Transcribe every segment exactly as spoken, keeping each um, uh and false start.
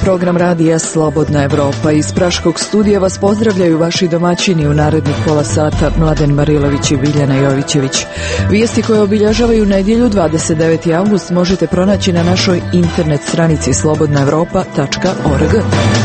program radija Slobodna Evropa. Iz Praškog studija vas pozdravljaju vaši domaćini u narednih pola sata Mladen Marilović i Biljana Jovićević. Vijesti koje obilježavaju nedjelju dvadeset deveti avgust možete pronaći na našoj internet stranici slobodna evropa tačka org.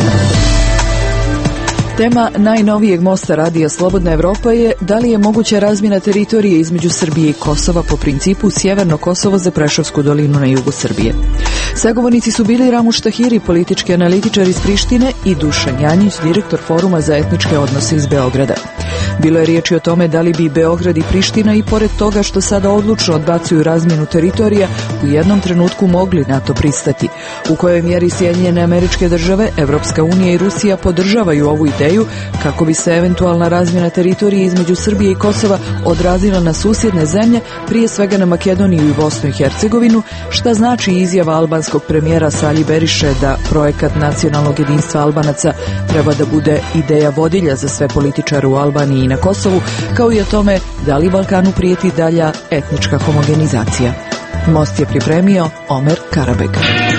Tema najnovijeg mosta radija Slobodna Evropa je da li je moguća razmjena teritorije između Srbije i Kosova po principu Sjeverno Kosovo za Preševsku dolinu na jugu Srbije. Sagovornici su bili Ramuš Tahiri, politički analitičar iz Prištine, i Dušan Janjić, direktor Foruma za etničke odnose iz Beograda. Bilo je riječi o tome da li bi Beograd i Priština, i pored toga što sada odlučno odbacuju razmjenu teritorija, u jednom trenutku mogli na to pristati. U kojoj mjeri Sjedinjene Američke Države, Evropska unija i Rusija podržavaju ovu ideju kako bi se eventualna razmjena teritorije između Srbije i Kosova odrazila na susjedne zemlje, prije svega na Makedoniju i Bosnu i Hercegovinu, šta znači izjava albanskog premijera Sali Beriše da projekat nacionalnog jedinstva Albanaca treba da bude ideja vodilja za sve političare u Albaniji i na Kosovu, kao i o tome da li Balkanu prijeti dalja etnička homogenizacija. Most je pripremio Omer Karabek.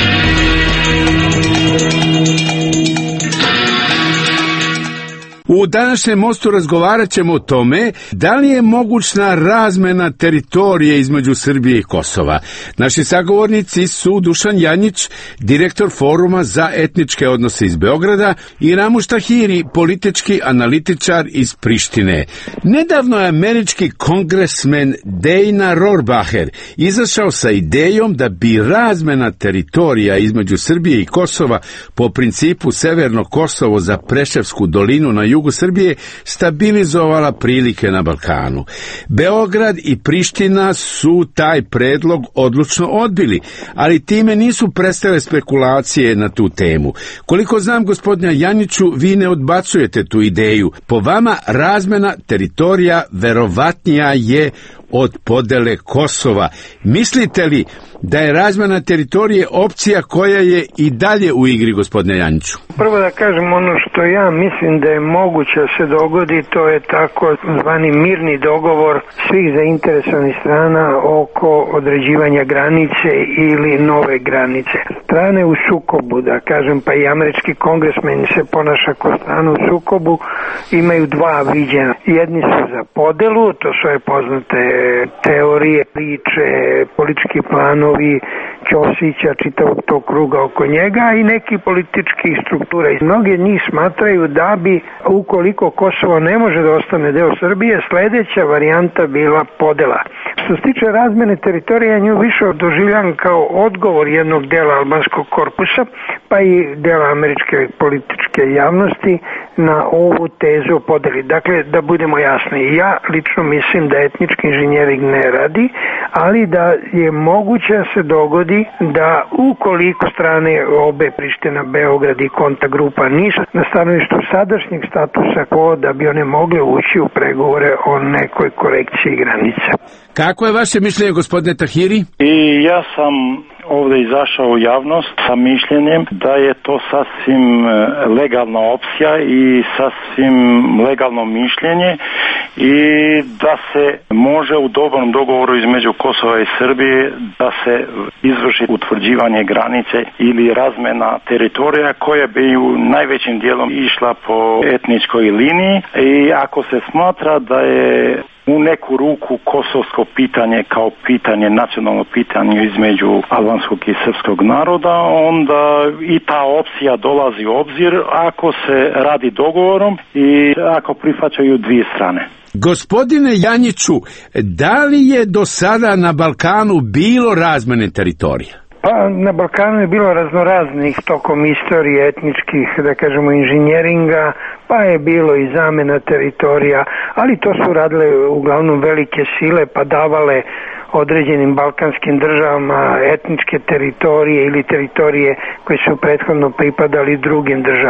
U današnjem mostu razgovarat ćemo o tome da li je mogućna razmjena teritorije između Srbije i Kosova. Naši sagovornici su Dušan Janjić, direktor Foruma za etničke odnose iz Beograda, i Ramuš Tahiri, politički analitičar iz Prištine. Nedavno je američki kongresmen Dana Rohrabacher izašao sa idejom da bi razmjena teritorija između Srbije i Kosova po principu Severno Kosovo za Preševsku dolinu na jugu Srbije stabilizovala prilike na Balkanu. Beograd i Priština su taj predlog odlučno odbili, ali time nisu prestale spekulacije na tu temu. Koliko znam, gospodine Janjiću, vi ne odbacujete tu ideju. Po vama razmjena teritorija verovatnija je od podele Kosova. Mislite li da je razmjena teritorije opcija koja je i dalje u igri, gospodine Janjiću? Prvo da kažem ono što ja mislim da je moguće se dogodi, to je tako zvani mirni dogovor svih zainteresovanih strana oko određivanja granice ili nove granice. Strane u sukobu, da kažem, pa i američki kongresmen se ponaša kao strana u sukobu, imaju dva viđenja. Jedni su za podelu, to su je poznate teorije, priče, politički planovi Ćosića, čitavog tog kruga oko njega, i neki politički struktura. I mnogi njih smatraju da bi, ukoliko Kosovo ne može da ostane deo Srbije, sljedeća varijanta bila podela. Što se tiče razmjene teritorija, nju više doživljam kao odgovor jednog dela albanskog korpusa, pa i dela američke političke javnosti na ovu tezu o podeli. Dakle, da budemo jasni, ja lično mislim da etnički inženjering ne radi, ali da je moguće da se dogodi da ukoliko strane obe, Priština, Beograd i Konta grupa, nisu na stanovištu sadašnjeg statusa quo, da bi one mogle ući u pregovore o nekoj korekciji granica. Kako je vaše mišljenje, gospodine Tahiri? I ja sam ovdje izašao u javnost sa mišljenjem da je to sasvim legalna opcija i sasvim legalno mišljenje i da se može u dobrom dogovoru između Kosova i Srbije da se izvrši utvrđivanje granice ili razmjena teritorija koja bi u najvećim dijelom išla po etničkoj liniji, i ako se smatra da je u neku ruku kosovsko pitanje kao pitanje, nacionalno pitanje između albanskog i srpskog naroda, onda i ta opcija dolazi u obzir ako se radi dogovorom i ako prihvaćaju dvije strane. Gospodine Janjiću, da li je do sada na Balkanu bilo razmjene teritorija? Pa na Balkanu je bilo raznoraznih tokom istorije etničkih, da kažemo, inženjeringa, pa je bilo i zamjena teritorija, ali to su radile uglavnom velike sile, pa davale određenim balkanskim državama etničke teritorije ili teritorije koje su prethodno pripadali drugim državama.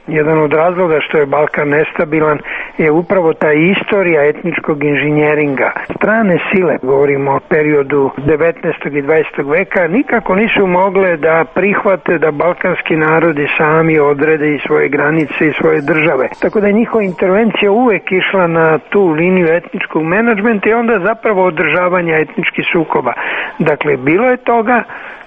Jedan od razloga što je Balkan nestabilan je upravo ta istorija etničkog inženjeringa. Strane sile, govorimo o periodu devetnaestog i dvadesetog veka, nikako nisu mogle da prihvate da balkanski narodi sami odrede i svoje granice i svoje države. Tako da je njihova intervencija uvek išla na tu liniju etničkog menadžmenta i onda zapravo održavanja etničkih sukoba. Dakle, bilo je toga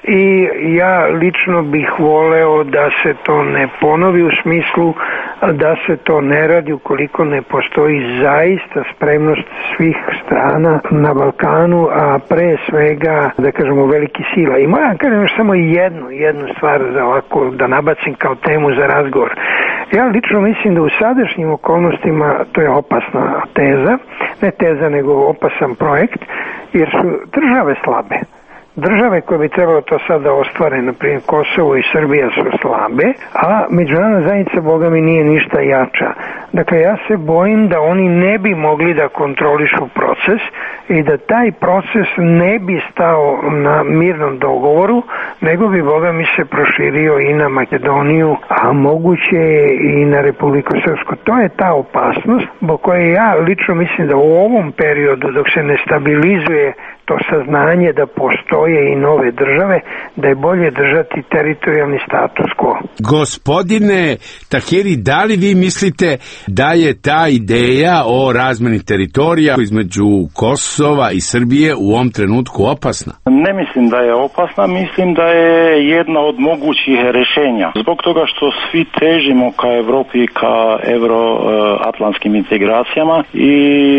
i ja lično bih voleo da se to ne ponovi u smislu da se to ne radi ukoliko ne postoji zaista spremnost svih strana na Balkanu, a pre svega, da kažemo, veliki sila. I moram kažem još samo jednu, jednu stvar za ovako da nabacim kao temu za razgovor. Ja lično mislim da u sadašnjim okolnostima to je opasna teza, ne teza nego opasan projekt, jer su države slabe. Države koje bi trebalo to sada ostvare, na primjer Kosovo i Srbija, su slabe, a međunarodna zajednica, boga mi, nije ništa jača. Dakle, ja se bojim da oni ne bi mogli da kontrolišu proces i da taj proces ne bi stao na mirnom dogovoru, nego bi, boga mi, se proširio i na Makedoniju, a moguće i na Republiku Srpsku. To je ta opasnost, zbog koje ja lično mislim da u ovom periodu, dok se ne stabilizuje to saznanje da postoje i nove države, da je bolje držati teritorijalni status quo. Gospodine Tahiri, da li vi mislite da je ta ideja o razmeni teritorija između Kosova i Srbije u ovom trenutku opasna? Ne mislim da je opasna, mislim da je jedna od mogućih rješenja. Zbog toga što svi težimo ka Evropi, ka euroatlantskim integracijama i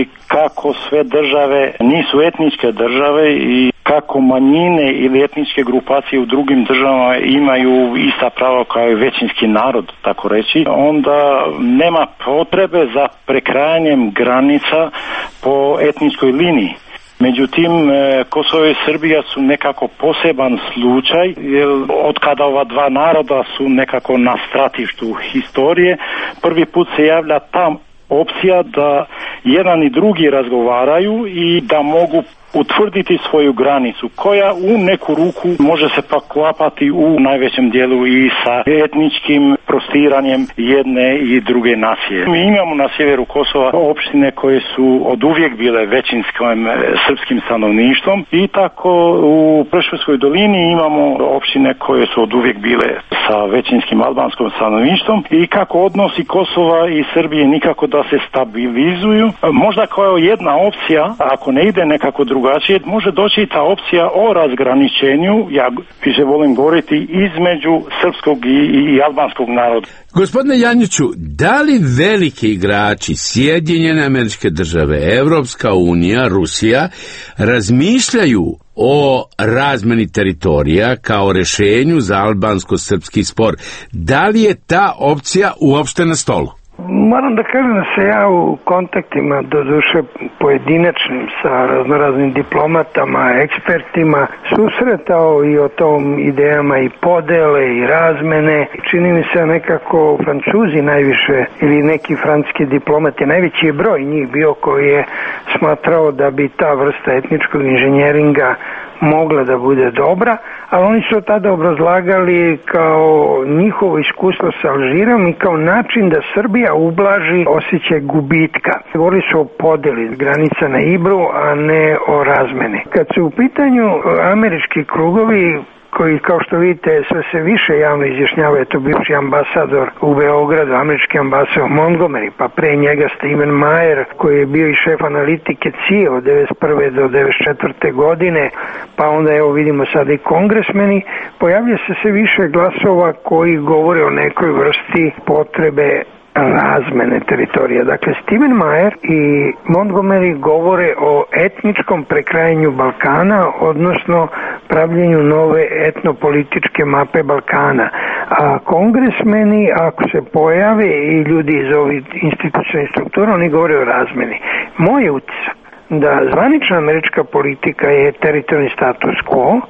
kako sve države nisu etničke države i kako manjine ili etničke grupacije u drugim državama imaju ista prava kao i većinski narod, tako reći, onda nema potrebe za prekrajanjem granica po etničkoj liniji. Međutim, Kosovo i Srbija su nekako poseban slučaj, jer od kada ova dva naroda su nekako na stratištu historije, prvi put se javlja ta opcija da jedan i drugi razgovaraju i da mogu utvrditi svoju granicu, koja u neku ruku može se pak klapati u najvećem dijelu i sa etničkim prostiranjem jedne i druge nacije. Mi imamo na sjeveru Kosova opštine koje su od uvijek bile većinskim srpskim stanovništvom i tako u Preševskoj dolini imamo opštine koje su od uvijek bile sa većinskim albanskom stanovništvom i kako odnosi Kosova i Srbije nikako da se stabilizuju. Možda kao jedna opcija, ako ne ide nekako drugo, drugačije, može doći ta opcija o razgraničenju, ja više volim govoriti, između srpskog i, i albanskog naroda. Gospodine Janjiću, da li veliki igrači, Sjedinjene Američke Države, Evropska unija, Rusija, razmišljaju o razmeni teritorija kao rješenju za albansko-srpski spor? Da li je ta opcija uopšte na stolu? Moram da kažem da se ja u kontaktima, doduše pojedinačnim, sa raznoraznim diplomatama, ekspertima, susretao i o tom idejama i podele i razmene. Čini mi se nekako Francuzi najviše, ili neki francuski diplomati, najveći je broj njih bio koji je smatrao da bi ta vrsta etničkog inženjeringa mogla da bude dobra, ali oni su tada obrazlagali kao njihovo iskustvo sa Alžirom i kao način da Srbija ublaži osjećaj gubitka. Govorili su o podeli granica na Ibru, a ne o razmeni. Kad su u pitanju američki krugovi, koji, kao što vidite, sve se više javno izjašnjava, je to bivši ambasador u Beogradu, američki ambasador Montgomery, pa pre njega Steven Meyer, koji je bio i šef analitike C I A od devedeset prve do devedeset četvrte godine, pa onda evo vidimo sada i kongresmeni, pojavlja se sve više glasova koji govore o nekoj vrsti potrebe razmene teritorija. Dakle, Steven Meyer i Montgomery govore o etničkom prekrajanju Balkana, odnosno pravljenju nove etnopolitičke mape Balkana. A kongresmeni, ako se pojave i ljudi iz ovih institucionalnih struktura, oni govore o razmeni. Moj je utisak da zvanična američka politika je teritorijalni status quo,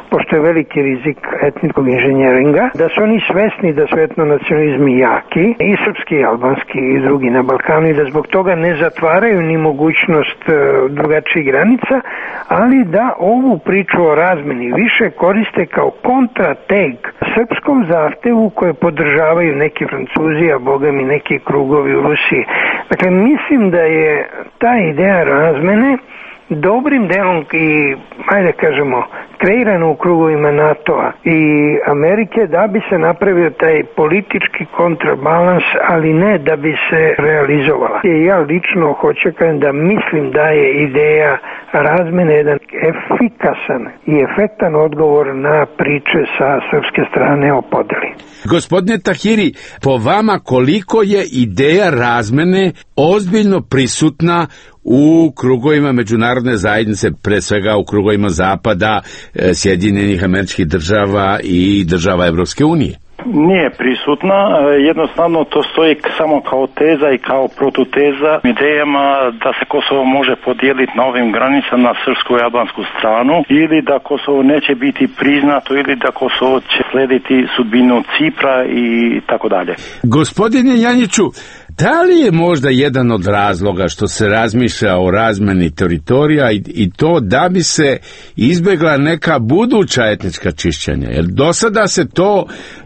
pošto je veliki rizik etničkog inženjeringa, da su oni svesni da su etnonacionalizmi jaki, i srpski, i albanski, i drugi na Balkanu, i da zbog toga ne zatvaraju ni mogućnost e, drugačijih granica, ali da ovu priču o razmeni više koriste kao kontrateg srpskom zahtevu koje podržavaju neki Francuzi, a boga mi neki krugovi u Rusiji. Dakle, mislim da je ta ideja razmene dobrim delom i, ajde kažemo, kreirano u krugovima NATO-a i Amerike da bi se napravio taj politički kontrabalans, ali ne da bi se realizovala. I ja lično hoću kažem da mislim da je ideja razmene jedan efikasan i efektan odgovor na priče sa srpske strane o podeli. Gospodine Tahiri, po vama koliko je ideja razmene ozbiljno prisutna u krugovima međunarodne zajednice, pre svega u krugovima Zapada, Sjedinjenih Američkih Država i država Evropske unije? Nije prisutna, jednostavno to stoji samo kao teza i kao protuteza idejama da se Kosovo može podijeliti na ovim granicama na srpsku i albansku stranu, ili da Kosovo neće biti priznato, ili da Kosovo će slediti sudbinu Cipra i tako dalje. Gospodine Janjiću, da li je možda jedan od razloga što se razmišlja o razmeni teritorija i, i to da bi se izbjegla neka buduća etnička čišćenja? Jer do sada se to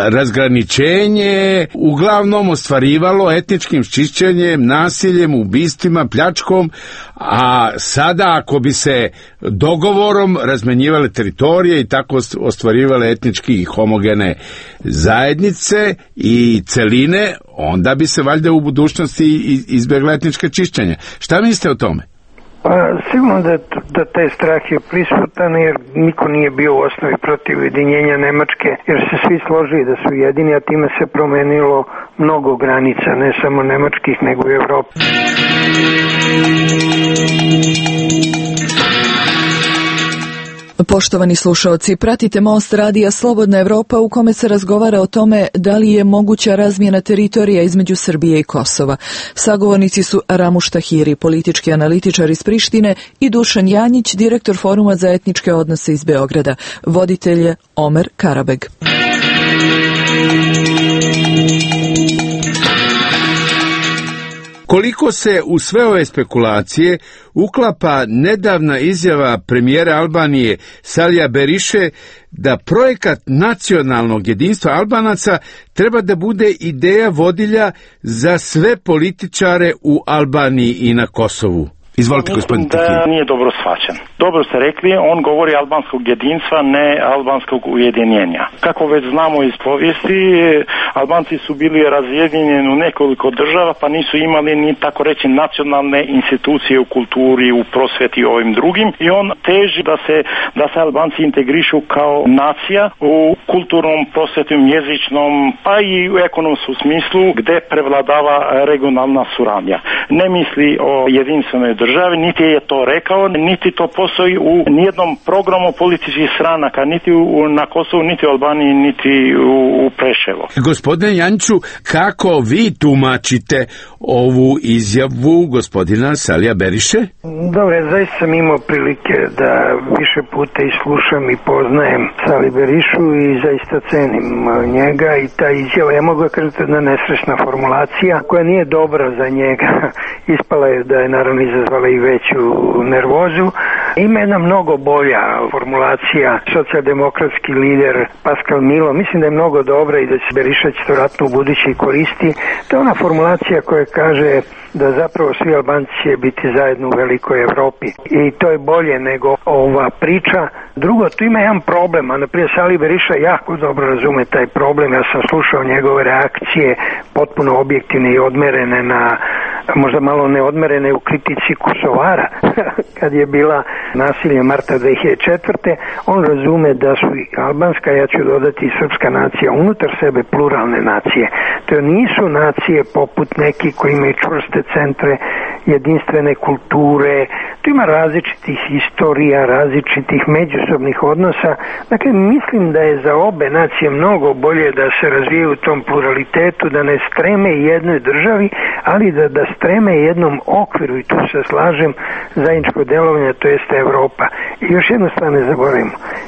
razgraničenje uglavnom ostvarivalo etničkim čišćenjem, nasiljem, ubistvima, pljačkom, a sada ako bi se dogovorom razmenjivale teritorije i tako ostvarivale etnički i homogene zajednice i celine, onda bi se valjda u budućnosti izbjegla etnička čišćenja. Šta mislite o tome? Pa sigurno da, da taj strah je prisutan, jer niko nije bio u osnovi protiv ujedinjenja Nemačke, jer se svi složili da su jedini, a time se promenilo mnogo granica, ne samo nemačkih, nego i Evrope. Poštovani slušaoci, pratite Most radija Slobodna Evropa u kome se razgovara o tome da li je moguća razmjena teritorija između Srbije i Kosova. Sagovornici su Ramuš Tahiri, politički analitičar iz Prištine, i Dušan Janjić, direktor Foruma za etničke odnose iz Beograda. Voditelj je Omer Karabeg. Koliko se u sve ove spekulacije uklapa nedavna izjava premijera Albanije Salija Beriše da projekat nacionalnog jedinstva Albanaca treba da bude ideja vodilja za sve političare u Albaniji i na Kosovu? Izvolite, gospodin Tahiri. Da nije dobro shvaćen. Dobro ste rekli, on govori albanskog jedinstva, ne albanskog ujedinjenja. Kako već znamo iz povijesti, Albanci su bili razjedinjeni u nekoliko država, pa nisu imali ni tako reći nacionalne institucije u kulturi, u prosveti i ovim drugim. I on teži da se, da se Albanci integrišu kao nacija u kulturnom, prosvetnom, jezičnom, pa i u ekonomskom smislu gde prevladava regionalna suradnja. Ne misli o jedinstvenoj državi, niti je to rekao, niti to postoji u nijednom programu političkih stranaka, niti u, na Kosovu, niti u Albaniji, niti u, u Preševo. Gospodine Janču, kako vi tumačite ovu izjavu gospodina Salija Beriše? Dobre, zaista sam imao prilike da više puta i slušam i poznajem Sali Berišu i zaista cenim njega i ta izjava, ja mogu da kažem, jedna nesrećna formulacija koja nije dobra za njega. Ispala je da je naravno izazvala i veću nervozu. Ima jedna mnogo bolja formulacija, socijaldemokratski lider Pascal Milo, mislim da je mnogo dobra i da se Beriša će to vratno u budući koristi. To je ona formulacija koja kaže da zapravo svi Albanci će biti zajedno u velikoj Evropi. I to je bolje nego ova priča. Drugo, tu ima jedan problem, a naprijed Sali Beriša jako dobro razume taj problem. Ja sam slušao njegove reakcije, potpuno objektivne i odmerene na, možda malo neodmerene u kritici Kosovara, kad je bila nasilje marta dve hiljade četvrte. On razume da su i albanska, ja ću dodati i srpska nacija, unutar sebe pluralne nacije. To nisu nacije poput neki koji imaju čvrste centre, jedinstvene kulture, tu ima različitih historija, različitih međusobnih odnosa. Dakle, mislim da je za obe nacije mnogo bolje da se razvijaju u tom pluralitetu, da ne streme jednoj državi, ali da, da streme jednom okviru, i tu se slažem, zajedničko delovanje, to jeste Evropa. I još jednu stvar ne zaboravimo.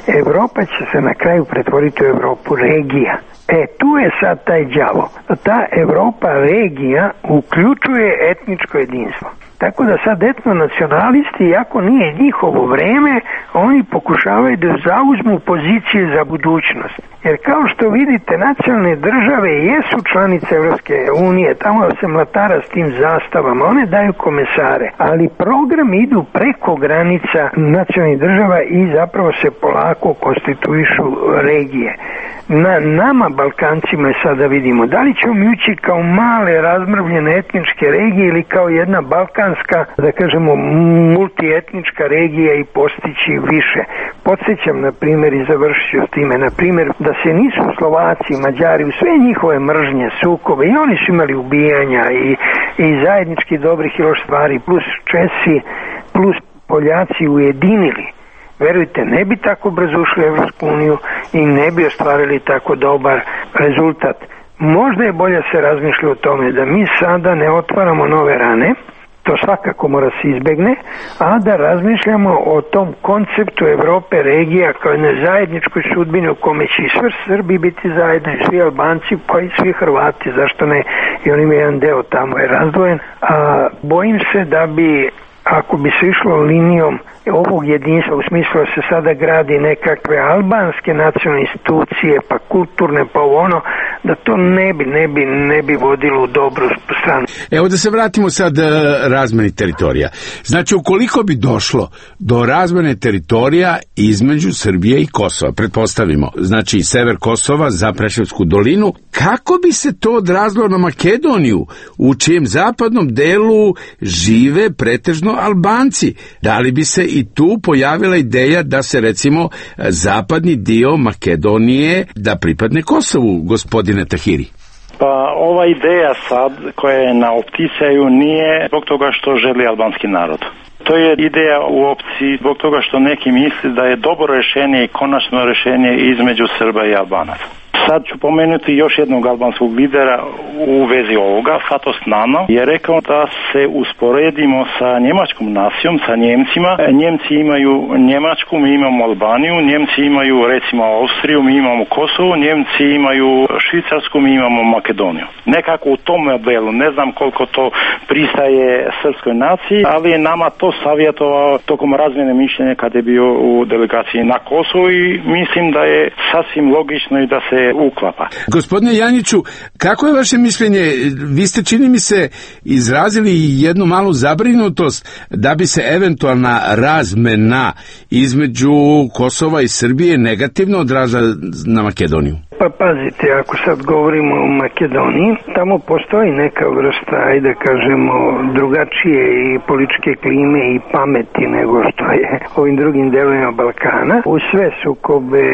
Evropa će se na kraju pretvoriti u Evropu regija. E, tu je sad taj đavo. Ta Evropa regija uključuje etničko jedinstvo. Tako da sad etnonacionalisti, iako nije njihovo vreme, oni pokušavaju da zauzmu pozicije za budućnost. Jer kao što vidite, nacionalne države jesu članice Evropske unije, tamo se mlatara s tim zastavama, one daju komesare, ali programi idu preko granica nacionalnih država i zapravo se polako konstituišu regije. Na nama, Balkancima, je sada vidimo, da li ćemo mi ući kao male razmrvljene etničke regije ili kao jedna balkanska, da kažemo, multietnička regija i postići više. Podsjećam, na primjer, i završit ću s time, na primjer, da se nisu Slovaci, Mađari, u sve njihove mržnje, sukobe, i oni su imali ubijanja i, i zajednički dobrih i loših stvari, plus Česi, plus Poljaci ujedinili. Verujte, ne bi tako brzo ušli u Evropsku uniju i ne bi ostvarili tako dobar rezultat. Možda je bolje se razmišlja o tome da mi sada ne otvaramo nove rane, to svakako mora se izbegne, a da razmišljamo o tom konceptu Evrope regija kao jednoj zajedničkoj sudbini u kome će i sve Srbi biti zajedno, i svi Albanci, pa i svi Hrvati, zašto ne, i on ima jedan deo tamo je razdvojen, a bojim se da bi, ako bi se išlo linijom ovog jedinstva, u smislu da se sada gradi nekakve albanske nacionalne institucije, pa kulturne, pa ono, da to ne bi, ne bi, ne bi vodilo u dobru stranu. Evo da se vratimo sad razmeni teritorija. Znači, ukoliko bi došlo do razmene teritorija između Srbije i Kosova, pretpostavimo, znači sever Kosova za Preševsku dolinu, kako bi se to odrazilo na Makedoniju, u čijem zapadnom delu žive pretežno Albanci? Da li bi se i tu pojavila ideja da se, recimo, zapadni dio Makedonije da pripadne Kosovu, gospodine Tahiri? Pa ova ideja sad koja je na opticaju nije zbog toga što želi albanski narod. To je ideja u opciji zbog toga što neki misli da je dobro rješenje i konačno rješenje između Srba i Albanaca. Sad ću pomenuti još jednog albanskog lidera u vezi ovoga. Fatos Nano je rekao da se usporedimo sa njemačkom nacijom, sa Njemcima. Njemci imaju Njemačku, mi imamo Albaniju, Njemci imaju recimo Austriju, mi imamo Kosovo, Njemci imaju Švicarsku, mi imamo Makedoniju. Nekako u tom modelu, ne znam koliko to pristaje srpskoj naciji, ali je nama to savjetovao tokom razmjene mišljenja kad je bio u delegaciji na Kosovu i mislim da je sasvim logično i da se uklapa. Gospodine Janjiću, kako je vaše mišljenje? Vi ste, čini mi se, izrazili jednu malu zabrinutost da bi se eventualna razmena između Kosova i Srbije negativno odražala na Makedoniju. Pa pazite, ako sad govorimo o Makedoniji, tamo postoji neka vrsta, ajde kažemo, drugačije i političke klime i pameti nego što je ovim drugim delovima Balkana. U sve sukobe,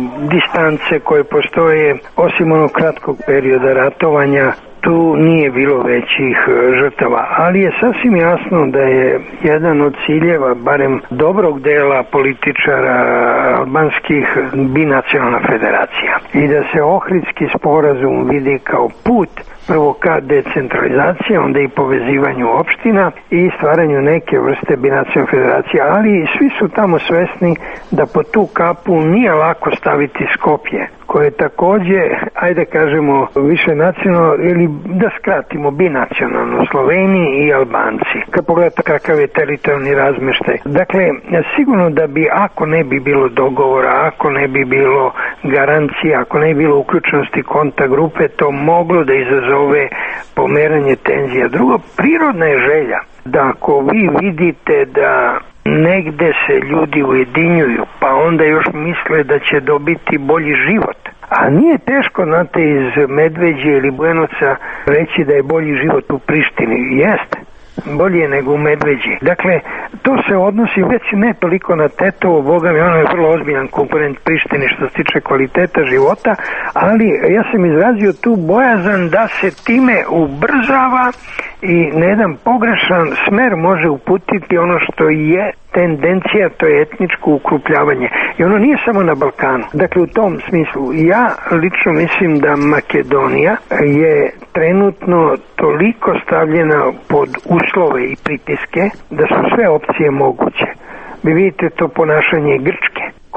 distance koje postoje, osim onog kratkog perioda ratovanja, tu nije bilo većih žrtava, ali je sasvim jasno da je jedan od ciljeva, barem dobrog dela političara albanskih, binacionalna federacija. I da se Ohridski sporazum vidi kao put prvo ka decentralizaciji, onda i povezivanju opština i stvaranju neke vrste binacionalne federacije, ali svi su tamo svesni da po tu kapu nije lako staviti Skopje, koje je takođe, ajde kažemo, više nacionalno, ili da skratimo, binacionalno, Sloveniji i Albanci. Kad pogledate kakav je teritorijalni razmeštaj. Dakle, sigurno da bi, ako ne bi bilo dogovora, ako ne bi bilo garancija, ako ne bi bilo uključenosti konta grupe, to moglo da izazove pomeranje tenzija. Drugo, prirodna je želja da ako vi vidite da negde se ljudi ujedinjuju, pa onda još misle da će dobiti bolji život. A nije teško, znate, iz Medveđe ili Bujanovca reći da je bolji život u Prištini. Jeste. Bolje nego u Medveđi. Dakle, to se odnosi već ne toliko na Tetovo, boga mi, ono je vrlo ozbiljan konkurent Prištini što se tiče kvaliteta života, ali ja sam izrazio tu bojazan da se time ubrzava i na jedan pogrešan smer može uputiti ono što je tendencija, to je etničko ukrupljavanje. I ono nije samo na Balkanu. Dakle, u tom smislu, ja lično mislim da Makedonija je trenutno toliko stavljena pod uslove i pritiske da su sve opcije moguće. Vi vidite to ponašanje Grčke,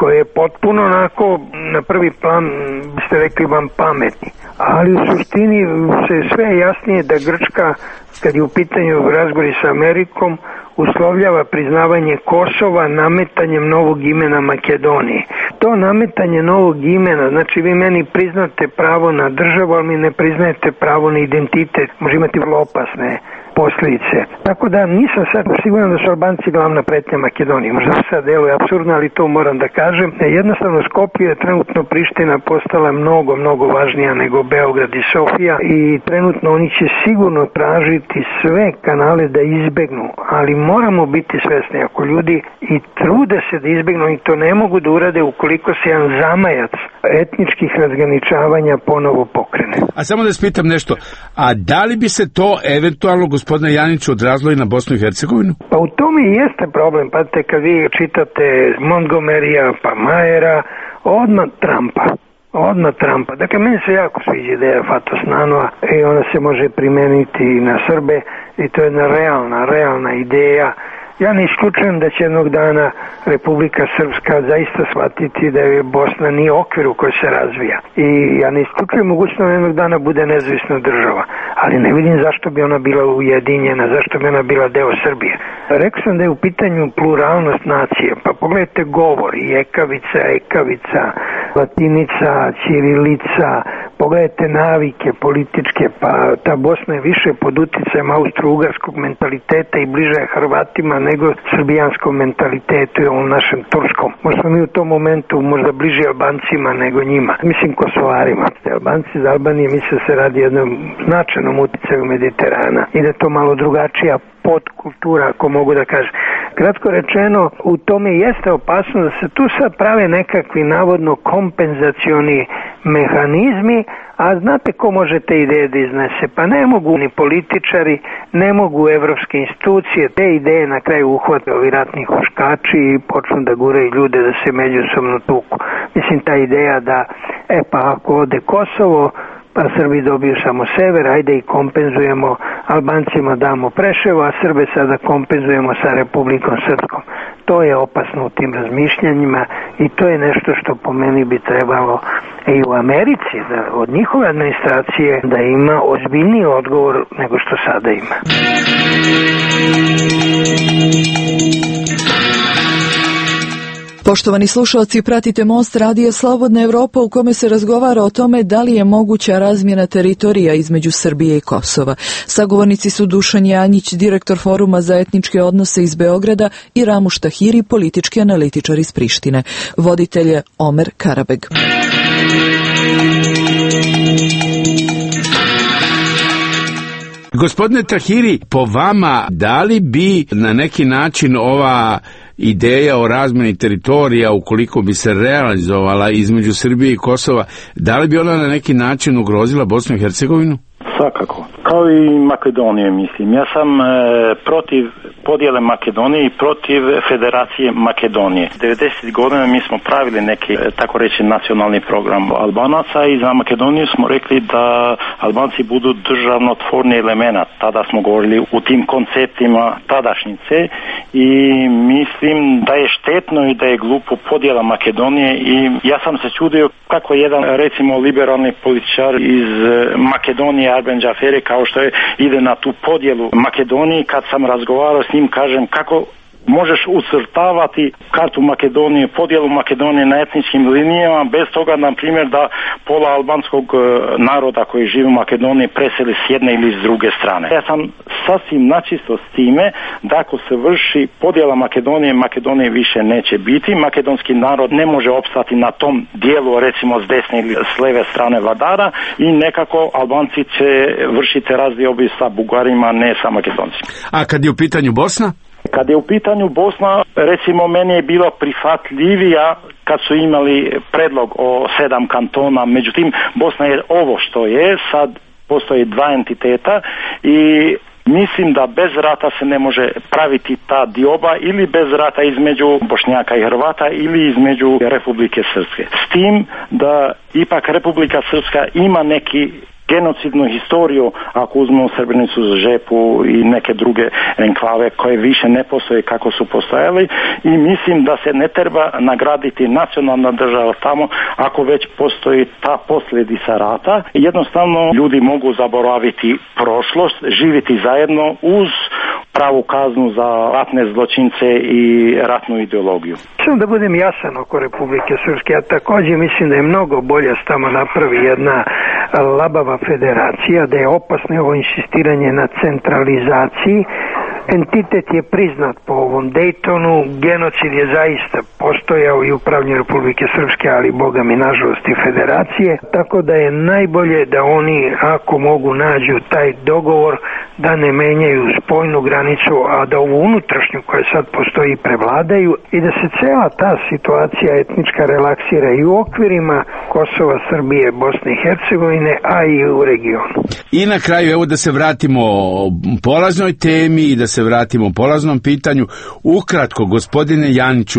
koje je potpuno onako na prvi plan, ste rekli, vam pametni. Ali u suštini se sve jasnije da Grčka, kad je u pitanju razgovori sa Amerikom, uslovljava priznavanje Kosova nametanjem novog imena Makedonije. To nametanje novog imena, znači vi meni priznate pravo na državu, ali mi ne priznajete pravo na identitet, može imati vrlo opasne posljedice. Tako da nisam sad siguran da su Albanci glavna pretnja Makedonije. Možda se sad deluje apsurdno, ali to moram da kažem. Jednostavno Skopje je trenutno Priština postala mnogo, mnogo važnija nego Beograd i Sofija i trenutno oni će sigurno tražiti sve kanale da izbegnu, ali moramo biti svesni ako ljudi i trude se da izbegnu i to ne mogu da urade ukoliko se jedan zamajac etničkih razgraničavanja ponovo pokrene. A samo da spitam nešto, a da li bi se to eventualno gospodine Janiću odrazilo i na Bosnu i Hercegovinu? Pa u tome i jeste problem, pa te kad vi čitate Montgomerya pa Majera, odmah Trumpa. Odmah Trumpa. Dakle, meni se jako sviđa ideja Fatos Nanua i ona se može primeniti i na Srbe i to je jedna realna, realna ideja. Ja ne isključujem da će jednog dana Republika Srpska zaista shvatiti da je Bosna nije okvir u kojoj se razvija. I ja ne isključujem mogućnost da jednog dana bude nezavisna država. Ali ne vidim zašto bi ona bila ujedinjena, zašto bi ona bila deo Srbije. Rekao sam da je u pitanju pluralnost nacije. Pa pogledajte govor, i ekavica, ekavica, latinica, ćirilica, pogledajte navike političke, pa ta Bosna je više pod uticajem austro-ugarskog mentaliteta i bliže Hrvatima nego srbijanskom mentalitetu i ovom našem turskom. Možda smo mi u tom momentu možda bliži Albancima nego njima. Mislim Kosovarima. Albanci iz Albanije misle se radi jednom značajnom uticaju Mediterana i da je to malo drugačija podkultura, ako mogu da kažem. Kratko rečeno, u tome jeste opasno da se tu sad prave nekakvi navodno kompenzacioni mehanizmi, a znate ko može te ideje da iznese? Pa ne mogu ni političari, ne mogu evropske institucije, te ideje na kraju uhvate ovi ratni huškači i počnu da guraju ljude da se međusobno tuku. Mislim, ta ideja da, e pa ako ode Kosovo, pa Srbi dobiju samo sever, ajde i kompenzujemo, Albancima damo Preševo, a Srbe sada kompenzujemo sa Republikom Srpskom. To je opasno u tim razmišljanjima i to je nešto što po meni bi trebalo i u Americi, da od njihove administracije da ima ozbiljniji odgovor nego što sada ima. Poštovani slušalci, pratite Most radija Slobodna Evropa u kome se razgovara o tome da li je moguća razmjena teritorija između Srbije i Kosova. Sagovornici su Dušan Janjić, direktor Foruma za etničke odnose iz Beograda, i Ramuš Tahiri, politički analitičar iz Prištine. Voditelj je Omer Karabeg. Gospodine Tahiri, po vama, da li bi na neki način ova ideja o razmjeni teritorija, ukoliko bi se realizovala između Srbije i Kosova, da li bi ona na neki način ugrozila Bosnu i Hercegovinu? Svakako. Kao i Makedonije, mislim. Ja sam e, protiv podjele Makedonije i protiv Federacije Makedonije. devedesetih godina mi smo pravili neki, e, tako reći, nacionalni program Albanaca i za Makedoniju smo rekli da Albanci budu državnotvorni element. Tada smo govorili u tim konceptima tadašnjice i mislim da je štetno i da je glupo podjela Makedonije i ja sam se čudio kako jedan, recimo, liberalni političar iz Makedonije, Arben Džaferi, kao što je, ide na tu podjelu Makedoniji. Kad sam razgovarao s njim, kažem, kako možeš ucrtavati kartu Makedonije, podjelu Makedonije na etničkim linijama, bez toga, na primjer, da pola albanskog naroda koji živi u Makedoniji preseli s jedne ili s druge strane. Ja sam sasvim načisto s time da ako se vrši podjela Makedonije, Makedonije više neće biti. Makedonski narod ne može opstati na tom dijelu, recimo s desne ili s leve strane vladara, i nekako Albanci će vršiti razdiobu sa Bugarima, ne sa Makedoncima. A kad je u pitanju Bosna? Kad je u pitanju Bosna, recimo, meni je bilo prihvatljivija kad su imali predlog o sedam kantona, međutim Bosna je ovo što je, sad postoji dva entiteta i mislim da bez rata se ne može praviti ta dioba, ili bez rata između Bošnjaka i Hrvata ili između Republike Srpske. S tim da ipak Republika Srpska ima neki genocidnu historiju, ako uzmemo Srebrenicu, Žepu i neke druge enklave koje više ne postoje kako su postojali, i mislim da se ne treba nagraditi nacionalna država tamo ako već postoji ta posljedica rata. Jednostavno ljudi mogu zaboraviti prošlost, živjeti zajedno uz pravu kaznu za ratne zločince i ratnu ideologiju. Samo da budem jasan oko Republike Srpske, ja također mislim da je mnogo bolje s tamo napravi jedna labava federacija, da je opasno ovo insistiranje na centralizaciji. Entitet je priznat po ovom Daytonu, genocid je zaista postojao i upravljanje Republike Srpske, ali boga mi nažalost i federacije, tako da je najbolje da oni, ako mogu, nađu taj dogovor da ne menjaju spojnu granicu, a da ovu unutrašnju koja sad postoji prevladaju i da se cela ta situacija etnička relaksira i u okvirima Kosova, Srbije, Bosne i Hercegovine, a i u regionu. I na kraju, evo da se vratimo polaznoj temi i da se vratimo polaznom pitanju. Ukratko, gospodine Janiću,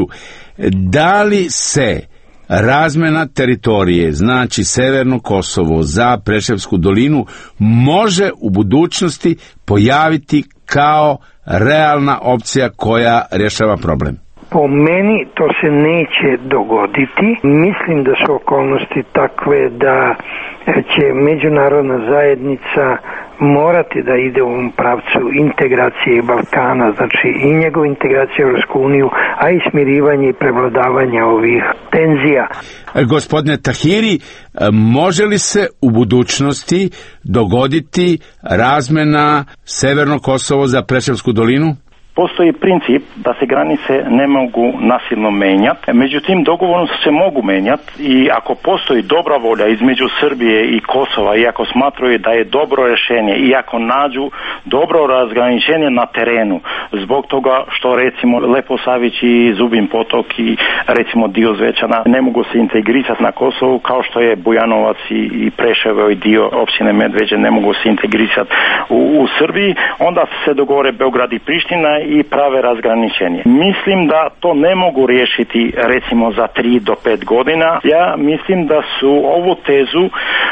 da li se razmena teritorije, znači Severno Kosovo za Preševsku dolinu, može u budućnosti pojaviti kao realna opcija koja rješava problem? Po meni to se neće dogoditi. Mislim da su okolnosti takve da će međunarodna zajednica morati da ide u ovom pravcu integracije Balkana, znači i njegov integracija u Europsku uniju, a i smirivanje i prevladavanje ovih tenzija. Gospodine Tahiri, može li se u budućnosti dogoditi razmena Severno Kosovo za Preševsku dolinu? Postoji princip da se granice ne mogu nasilno menjati, međutim dogovorom se mogu menjati, i ako postoji dobra volja između Srbije i Kosova, i ako smatraju da je dobro rješenje, i ako nađu dobro razgraničenje na terenu, zbog toga što recimo Leposavić i Zubin Potok i recimo dio Zvečana ne mogu se integrirati na Kosovu, kao što je Bujanovac i Preševo i dio općine Medveđe ne mogu se integrirati u, u Srbiji, onda se dogovore Beograd i Priština i prave razgraničenje. Mislim da to ne mogu riješiti recimo za tri do pet godina. Ja mislim da su ovu tezu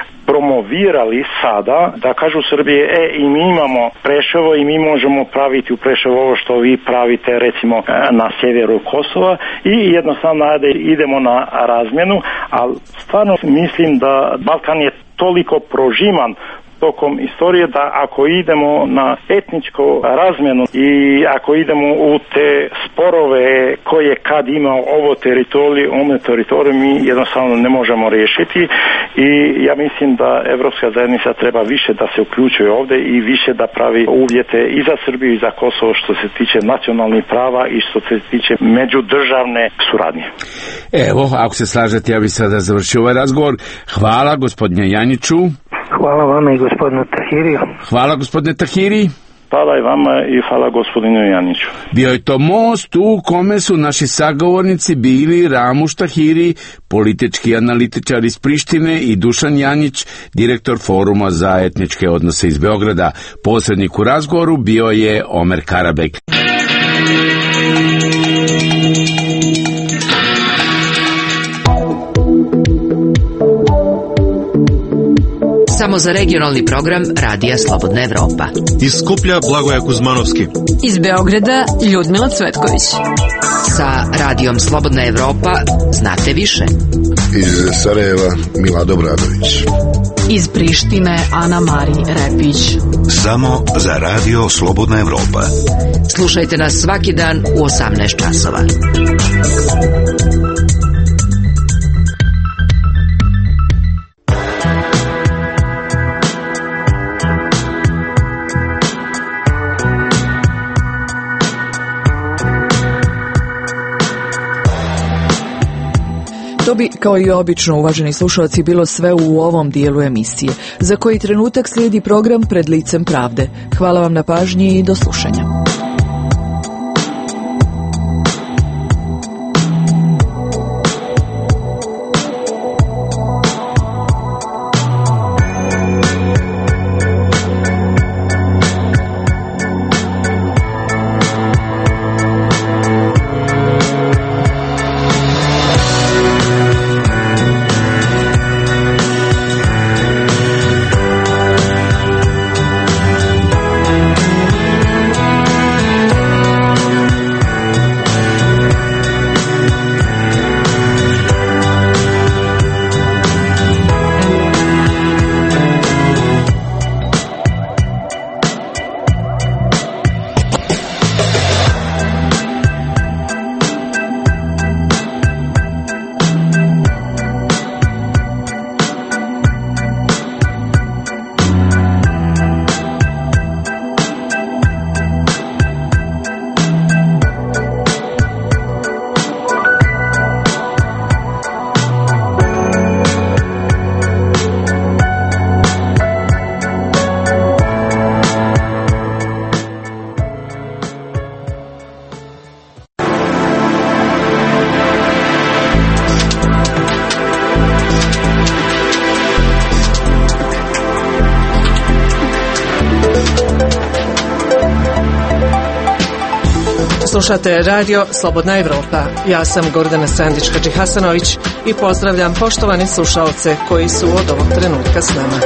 promovirali sada, da kažu Srbije, e, i mi imamo Preševo i mi možemo praviti u Preševo ovo što vi pravite recimo na sjeveru Kosova, i jednostavno ajde, idemo na razmjenu, ali stvarno mislim da Balkan je toliko prožiman tokom istorije da ako idemo na etničku razmjenu i ako idemo u te sporove koje kad ima ovo teritorij, ono teritorij, mi jednostavno ne možemo riješiti, i ja mislim da Evropska zajednica treba više da se uključuje ovdje i više da pravi uvjete i za Srbiju i za Kosovo što se tiče nacionalnih prava i što se tiče međudržavne suradnje. Evo, ako se slažete, ja bih sada završio ovaj razgovor. Hvala gospodine Janiću. Hvala vama i gospodinu Tahiriju. Hvala gospodine Tahiri. Hvala i vama i hvala gospodinu Janiću. Bio je to most u kome su naši sagovornici bili Ramuš Tahiri, politički analitičar iz Prištine, i Dušan Janjić, direktor Foruma za etničke odnose iz Beograda. Posrednik u razgovoru bio je Omer Karabek. Samo za regionalni program Radija Slobodna Evropa. Iz Skuplja Blagoja Kuzmanovski. Iz Beograda Ljudmila Cvetković. Sa Radijom Slobodna Evropa znate više. Iz Sarajeva Milado Bradović. Iz Prištine Ana Mari Repić. Samo za Radio Slobodna Evropa. Slušajte nas svaki dan u osamnaest časova. To bi, kao i obično, uvaženi slušalci, bilo sve u ovom dijelu emisije. Za koji trenutak slijedi program Pred licem pravde. Hvala vam na pažnji i do slušanja. Slušate radio Slobodna Evropa. Ja sam Gordana Sandić-Hadžihasanović i pozdravljam poštovane slušalce koji su od ovog trenutka s nama.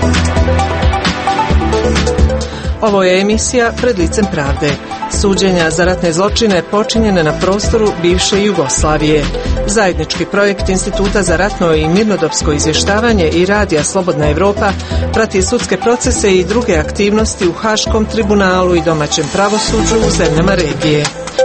Ovo je emisija Pred licem pravde. Suđenja za ratne zločine počinjene na prostoru bivše Jugoslavije. Zajednički projekt Instituta za ratno i mirnodopsko izvještavanje i radija Slobodna Evropa prati sudske procese i druge aktivnosti u Haškom tribunalu i domaćem pravosuđu u zemljama regije.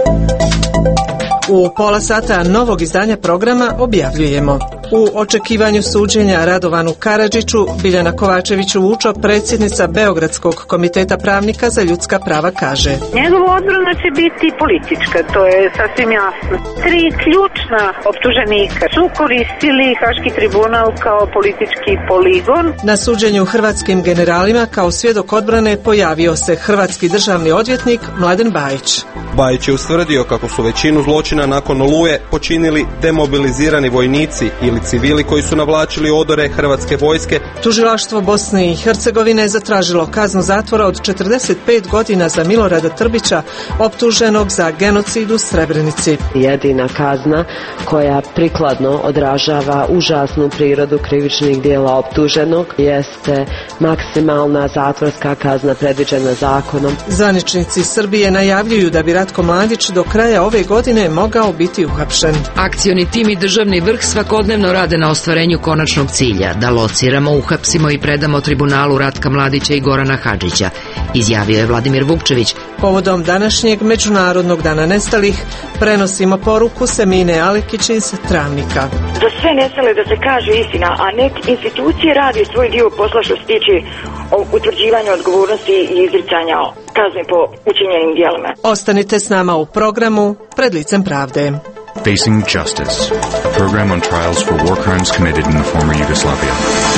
U pola sata novog izdanja programa objavljujemo: u očekivanju suđenja Radovanu Karadžiću, Biljana Kovačević-Vučo, predsjednica Beogradskog komiteta pravnika za ljudska prava, kaže: njegova odbrana će biti politička, to je sasvim jasno. Tri ključna optuženika su koristili Haški tribunal kao politički poligon. Na suđenju hrvatskim generalima kao svjedok odbrane pojavio se hrvatski državni odvjetnik Mladen Bajić. Bajić je ustvrdio kako su većinu zločina nakon Oluje počinili demobilizirani vojnici ili civili koji su navlačili odore hrvatske vojske. Tužilaštvo Bosne i Hercegovine zatražilo kaznu zatvora od četrdeset pet godina za Milorada Trbića, optuženog za genocid u Srebrenici. Jedina kazna koja prikladno odražava užasnu prirodu krivičnih djela optuženog jeste maksimalna zatvorska kazna predviđena zakonom. Zvaničnici Srbije najavljuju da bi Ratko Mladić do kraja ove godine mogao biti uhapšen. Akcioni tim i državni vrh svakodnevno rade na ostvarenju konačnog cilja, da lociramo, uhapsimo i predamo tribunalu Ratka Mladića i Gorana Hadžića, izjavio je Vladimir Vukčević. Povodom današnjeg Međunarodnog dana nestalih prenosimo poruku Semine Alekić iz Travnika. Za sve nestale da se kaže istina, a nek institucije radi svoj dio posla što se tiče utvrđivanja odgovornosti i izricanja kazne po učinjenim djelima. Ostanite s nama u programu Pred licem pravde. Facing Justice, a program on trials for war crimes committed in the former Yugoslavia.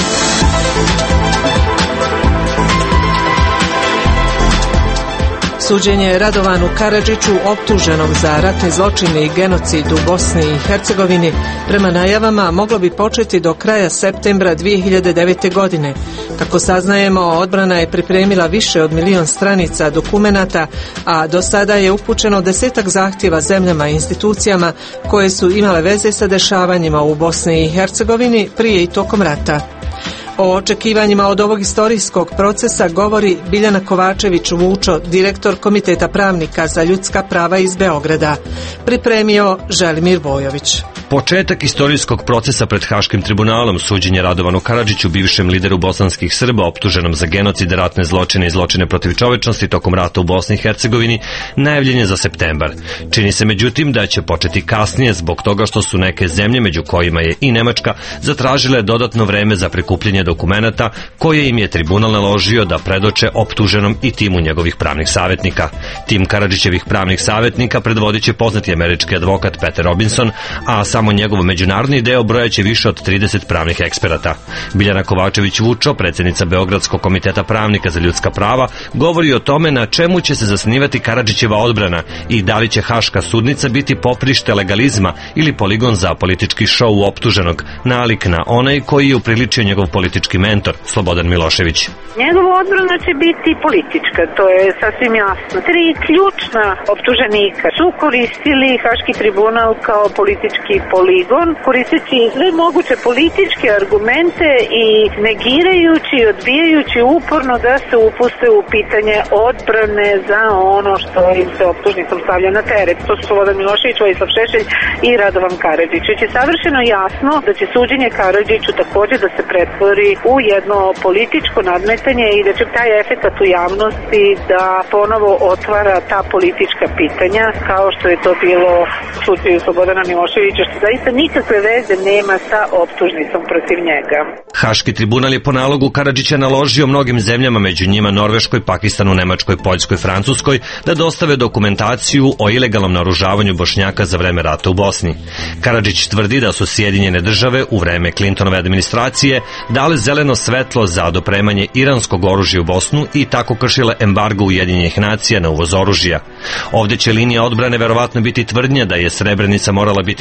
Suđenje Radovanu Karadžiću, optuženog za ratni zločin i genocid u Bosni i Hercegovini, prema najavama moglo bi početi do kraja septembra dvije hiljade devete. godine. Kako saznajemo, odbrana je pripremila više od milion stranica dokumenata, a do sada je upućeno desetak zahtjeva zemljama i institucijama koje su imale veze sa dešavanjima u Bosni i Hercegovini prije i tokom rata. O očekivanjima od ovog istorijskog procesa govori Biljana Kovačević-Vučo, direktor Komiteta pravnika za ljudska prava iz Beograda. Pripremio Želimir Bojović. Početak istorijskog procesa pred Haškim tribunalom, suđenje Radovanu Karadžiću, bivšem lideru bosanskih Srba optuženom za genocid, ratne zločine i zločine protiv čovečnosti tokom rata u Bosni i Hercegovini, najavljen je za septembar. Čini se međutim da će početi kasnije zbog toga što su neke zemlje, među kojima je i Nemačka, zatražile dodatno vreme za prikupljanje dokumenata koje im je tribunal naložio da predoče optuženom i timu njegovih pravnih savjetnika. Tim Karadžićevih pravnih savjetnika predvodit će poznati američki advokat Peter Robinson, a samo njegov međunarodni deo brojaće više od trideset pravnih eksperata. Biljana Kovačević-Vučo, predsjednica Beogradskog komiteta pravnika za ljudska prava, govori o tome na čemu će se zasnivati Karadžićeva odbrana i da li će haška sudnica biti poprište legalizma ili poligon za politički šou optuženog, nalik na onaj koji je upriličio njegov politički mentor, Slobodan Milošević. Njegova odbrana će biti politička, to je sasvim jasno. Tri ključna optuženika su koristili Haški tribunal kao politički poligon, koristeći sve moguće političke argumente i negirajući i odbijajući uporno da se upuste u pitanje odbrane za ono što im se optužnicom stavlja na teret. To su Slobodan Milošević, Vojislav Šešelj i Radovan Karadžić. Već je savršeno jasno da će suđenje Karadžiću također da se pretvori u jedno političko nadmetanje i da će taj efekt u javnosti da ponovo otvara ta politička pitanja, kao što je to bilo u slučaju Slobodana Miloševića, što zaista nikakve veze nema sa optužnicom protiv njega. Haški tribunal je po nalogu Karadžića naložio mnogim zemljama, među njima Norveškoj, Pakistanu, Nemačkoj, Poljskoj, Francuskoj, da dostave dokumentaciju o ilegalnom naoružavanju Bošnjaka za vreme rata u Bosni. Karadžić tvrdi da su Sjedinjene države u vreme Clintonove administracije dale zeleno svetlo za dopremanje iranskog oružja u Bosnu i tako kršile embargo Ujedinjenih nacija na uvoz oružja. Ovdje će linija odbrane verovatno biti tvrdnja da je Srebrenica morala biti napadnuta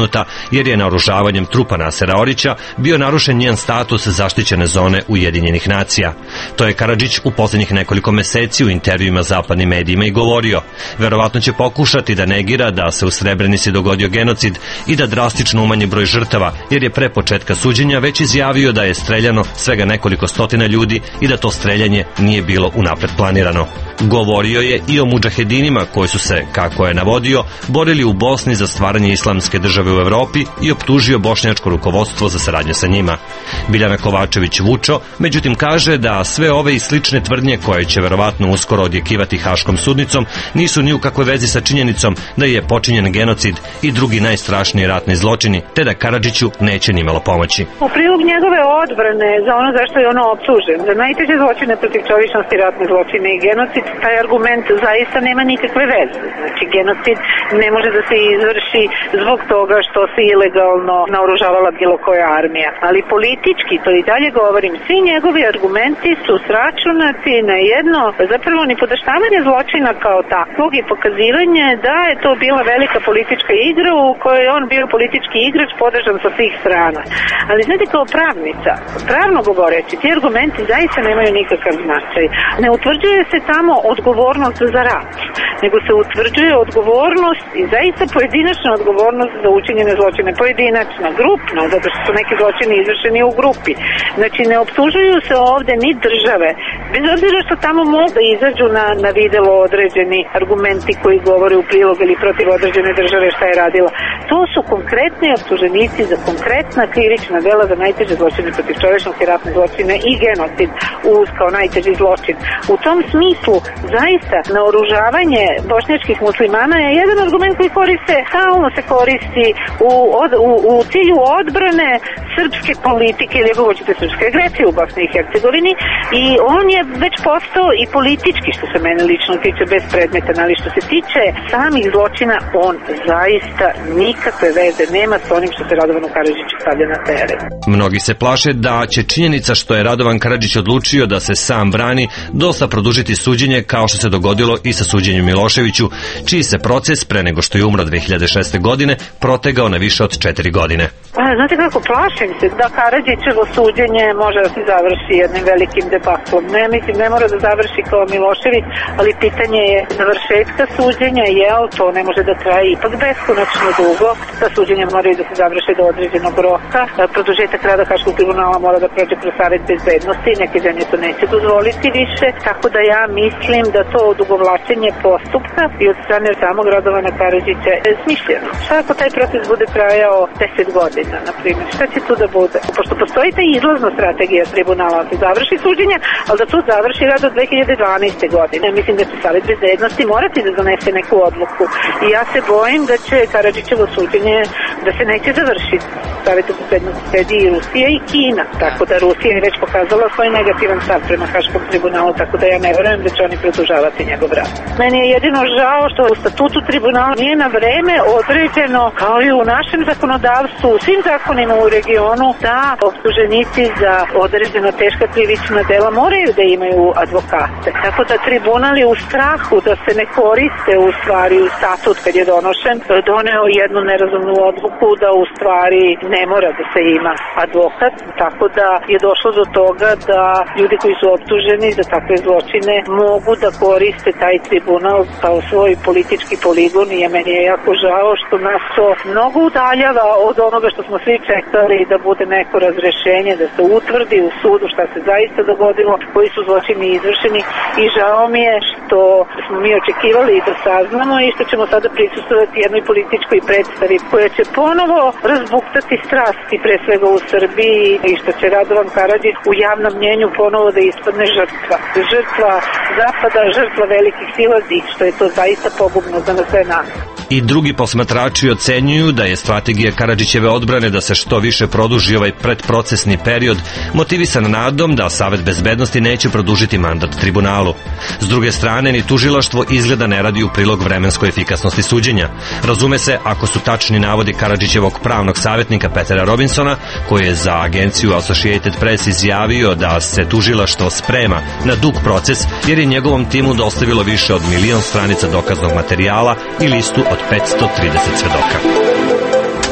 napadnuta jer je naoružavanjem trupa Nasera Orića bio narušen njen status zaštićene zone Ujedinjenih nacija. To je Karadžić u posljednjih nekoliko meseci u intervjuima zapadnim medijima i govorio. Verovatno će pokušati da negira da se u Srebrenici dogodio genocid i da drastično umanji broj žrtava, jer je pre početka suđenja već izjavio da je streljano svega nekoliko stotina ljudi i da to streljanje nije bilo unapred planirano. Govorio je i o mudžahedinima koji su se, kako je navodio, borili u Bosni za stvaranje islamske države u Evropi i optužio bošnjačko rukovodstvo za saradnju sa njima. Biljana Kovačević-Vučo, međutim, kaže da sve ove i slične tvrdnje koje će verovatno uskoro odjekivati Haškom sudnicom nisu ni u kakvoj vezi sa činjenicom da je počinjen genocid i drugi najstrašniji ratni zločini, te da Karadžiću neće nimalo pomoći. U prilog njegove odbrane za ono zašto je ono optužen, za najteže zločine protiv čovječnosti, ratne zločine i genocid, taj argument zaista nema nikakve veze. Znači, genocid ne može da se izvrši zbog toga što se ilegalno naoružavala bilo koja armija. Ali politički, to i dalje govorim, svi njegovi argumenti su sračunati na jedno, zapravo ni podaštavanje zločina kao takvog i pokazivanje da je to bila velika politička igra u kojoj je on bio politički igrač podržan sa svih strana. Ali znate, kao pravnica, pravno govoreći, ti argumenti zaista nemaju nikakav značaj. Ne utvrđuje se tamo odgovornost za rat, nego se utvrđuje odgovornost i zaista pojedinačna odgovornost za učinjene zločine. Pojedinačna, grupno, zato što su neki zločini izvršeni u grupi. Znači, ne optužuju se ovde ni države, bez obzira što tamo mogu da izađu na, na videlo određeni argumenti koji govore u prilog ili protiv određene države šta je radila. To su konkretni optuženici za konkretna krivična dela za najteže zločine protiv čovečnosti, ratne zločine i genocid uz kao najteži zločin. U tom smislu, zaista, naoružavanje bošnjačkih muslimana je jedan argument koji koriste, stalno se koristi u, od, u, u cilju odbrane srpske politike ili ako hoćete srpske agresije u Bosni i Hercegovini, i on je već postao i politički, što se mene lično tiče, bespredmetan, ali što se tiče samih zločina, on zaista nikakve veze nema s onim što se Radovanu Karadžiću stavlja na teren. Mnogi se plaše da će činjenica što je Radovan Karadžić odlučio da se sam brani dosta produžiti suđenje, kao što se dogodilo i sa suđenjem Miloševiću, čiji se proces pre nego što je umro dve hiljade šeste. godine protegao na više od četiri godine. A, znate kako, plašim se da Karadžićevo suđenje može da se završi jednim velikim debaklom. Ne, mislim, ne mora da završi kao Milošević, ali pitanje je završetka suđenja, jel, to ne može da traje ipak beskonačno dugo. Ta suđenja moraju da se završe do određenog roka. Produžetak rada Haškog tribunala mora da prođe kroz Savet bezbednosti, neke zemlje to neće dozvoliti više, tako da ja mislim da to odugovlačenje postupka i od strane samog Radovana Karadžića je smišljeno. Šta ako taj proces bude trajao deset godina, na primjer, šta će tu da bude? Pošto postoji ta izlazna strategija tribunala da se završi suđenja, ali da to završi rad od dve hiljade dvanaeste. godine. Mislim da će Savet bezbednosti morati da donese neku odluku i ja se bojim da će Karadžićevo suđenje da se neće završiti. Savet bezbednosti sedi i Rusija i Kina, tako da Rusija je već pokazala svoj negativan stav prema Haškom tribunalu, tako da ja ne verujem da će oni produžavati njegov rad. Meni je jedino žao što u statutu tribunala nije na vreme određeno, kao i u našem zakonodavstvu, u svim zakonima u regionu, da optuženici za određena teška krivična dela moraju da imaju advokate. Tako da tribunal je u strahu da se ne koriste u stvari u statut kad je donošen, doneo jednu nerazumnu odluku da u stvari ne mora da se ima advokat, tako da je došlo do toga da ljudi koji su optuženi za takve zločine mogu da koriste taj tribunal kao svoj politički poligon i je meni je jako žao što nas to mnogo udaljava od onoga što smo svi čekali da bude neko razrešenje, da se utvrdi u sudu šta se zaista dogodilo, koji su zločini izvršeni i žao mi je što smo mi očekivali da saznamo i što ćemo sada prisustvovati jednoj političkoj predstavi koja će ponovo razbuktati strasti pre svega u Srbiji i što će Radovan Karadžić u javnom mnjenju ponovo da ispadne žrtva. Žrtva Zapada, žrtva velikih sila i što je to zaista pogubno za sve nas. I drugi posmatrači ocenjuju da je strategija Karadžićeve odbrane da se što više produži ovaj predprocesni period motivisan nadom da Savet bezbednosti neće produžiti mandat tribunalu. S druge strane, ni tužilaštvo izgleda ne radi u prilog vremenskoj efikasnosti suđenja. Razume se ako su tačni navodi Karadžićevog pravnog savjetnika Petera Robinsona, koji je za agenciju Associated Press izjavio da se tužilaštvo sprema na dug proces jer je njegovom timu dostavilo više od milion stranica dokaznog materijala i listu od petsto trideset svedoka.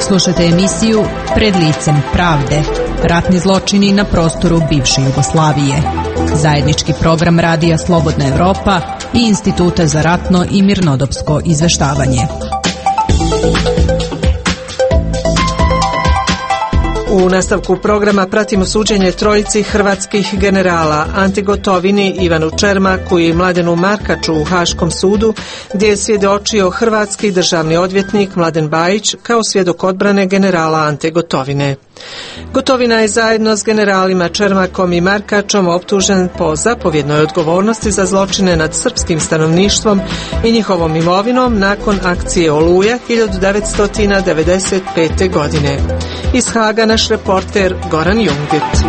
Slušate emisiju Pred licem pravde. Ratni zločini na prostoru bivše Jugoslavije. Zajednički program Radija Slobodna Evropa i Instituta za ratno i mirnodopsko izveštavanje. U nastavku programa pratimo suđenje trojici hrvatskih generala Anti Gotovini, Ivanu Čermaku i Mladenu Markaču u Haškom sudu, gdje je svjedočio hrvatski državni odvjetnik Mladen Bajić kao svjedok odbrane generala Ante Gotovine. Gotovina je zajedno s generalima Čermakom i Markačom optužen po zapovjednoj odgovornosti za zločine nad srpskim stanovništvom i njihovom imovinom nakon akcije Oluja hiljadu devetsto devedeset pete. godine. Iz Haga naš reporter Goran Jungit.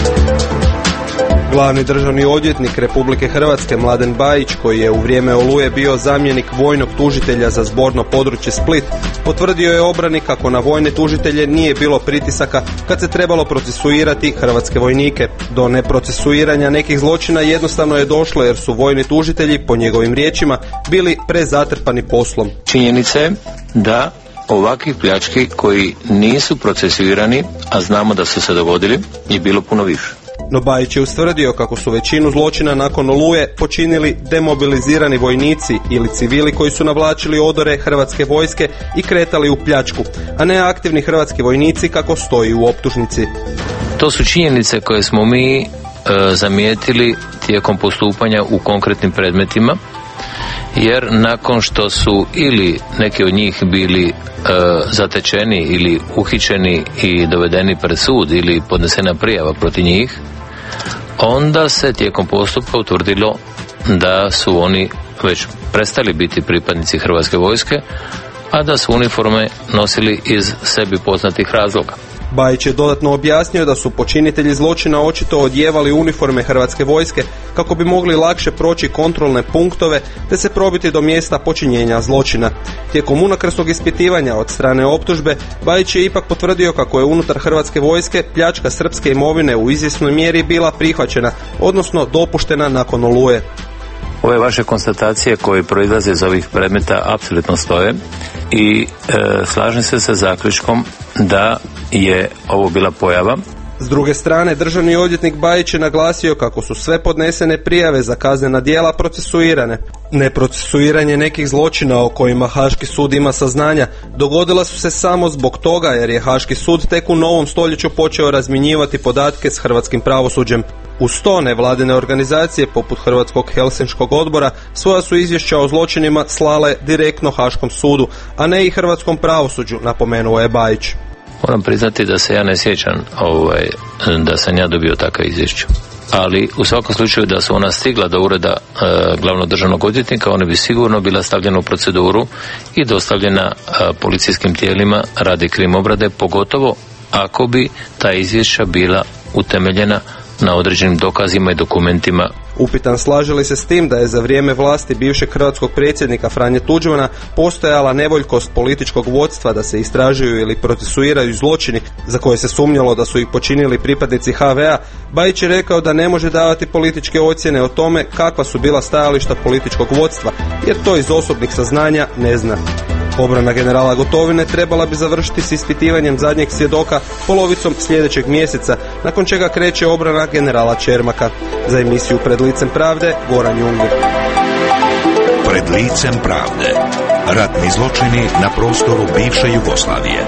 Glavni državni odvjetnik Republike Hrvatske Mladen Bajić, koji je u vrijeme Oluje bio zamjenik vojnog tužitelja za zborno područje Split, potvrdio je obrani kako na vojne tužitelje nije bilo pritisaka kad se trebalo procesuirati hrvatske vojnike. Do neprocesuiranja nekih zločina jednostavno je došlo jer su vojni tužitelji, po njegovim riječima, bili prezatrpani poslom. Činjenica je da ovakvih pljački koji nisu procesuirani, a znamo da su se dogodili, je bilo puno više. No Bajić je ustvrdio kako su većinu zločina nakon Oluje počinili demobilizirani vojnici ili civili koji su navlačili odore hrvatske vojske i kretali u pljačku, a ne aktivni hrvatski vojnici kako stoji u optužnici. To su činjenice koje smo mi e, zamijetili tijekom postupanja u konkretnim predmetima, jer nakon što su ili neki od njih bili e, zatečeni ili uhićeni i dovedeni pred sud ili podnesena prijava protiv njih, onda se tijekom postupka utvrdilo da su oni već prestali biti pripadnici hrvatske vojske, a da su uniforme nosili iz sebi poznatih razloga. Bajić je dodatno objasnio da su počinitelji zločina očito odjevali uniforme hrvatske vojske kako bi mogli lakše proći kontrolne punktove te se probiti do mjesta počinjenja zločina. Tijekom unakrsnog ispitivanja od strane optužbe, Bajić je ipak potvrdio kako je unutar hrvatske vojske pljačka srpske imovine u izvjesnoj mjeri bila prihvaćena, odnosno dopuštena nakon Oluje. Ove vaše konstatacije koje proizlaze iz ovih predmeta apsolutno stoje i e, slažem se sa zaključkom da je ovo bila pojava. S druge strane, državni odvjetnik Bajić je naglasio kako su sve podnesene prijave za kaznena djela procesuirane. Neprocesuiranje nekih zločina o kojima Haški sud ima saznanja dogodila su se samo zbog toga jer je Haški sud tek u novom stoljeću počeo razmjenjivati podatke s hrvatskim pravosuđem. Uz to nevladine organizacije poput Hrvatskog Helsinškog odbora svoja su izvješća o zločinima slale direktno Haškom sudu, a ne i hrvatskom pravosuđu, napomenuo je Bajić. Moram priznati da se ja ne sjećam ovaj, da sam ja dobio takva izvješća. Ali u svakom slučaju da su ona stigla do ureda e, glavnog državnog odvjetnika, ona bi sigurno bila stavljena u proceduru i dostavljena e, policijskim tijelima radi krim obrade, pogotovo ako bi ta izvješća bila utemeljena na određenim dokazima i dokumentima. Upitan slaže li se s tim da je za vrijeme vlasti bivšeg hrvatskog predsjednika Franje Tuđmana postojala nevoljkost političkog vodstva da se istražuju ili procesuiraju zločini za koje se sumnjalo da su ih počinili pripadnici ha ve a, Bajić je rekao da ne može davati političke ocjene o tome kakva su bila stajališta političkog vodstva, jer to iz osobnih saznanja ne zna. Obrana generala Gotovine trebala bi završiti s ispitivanjem zadnjeg svjedoka polovicom sljedećeg mjeseca, nakon čega kreće obrana generala Čermaka. Za emisiju Pred licem pravde, Goran Jungir. Pred licem pravde. Ratni zločini na prostoru bivše Jugoslavije.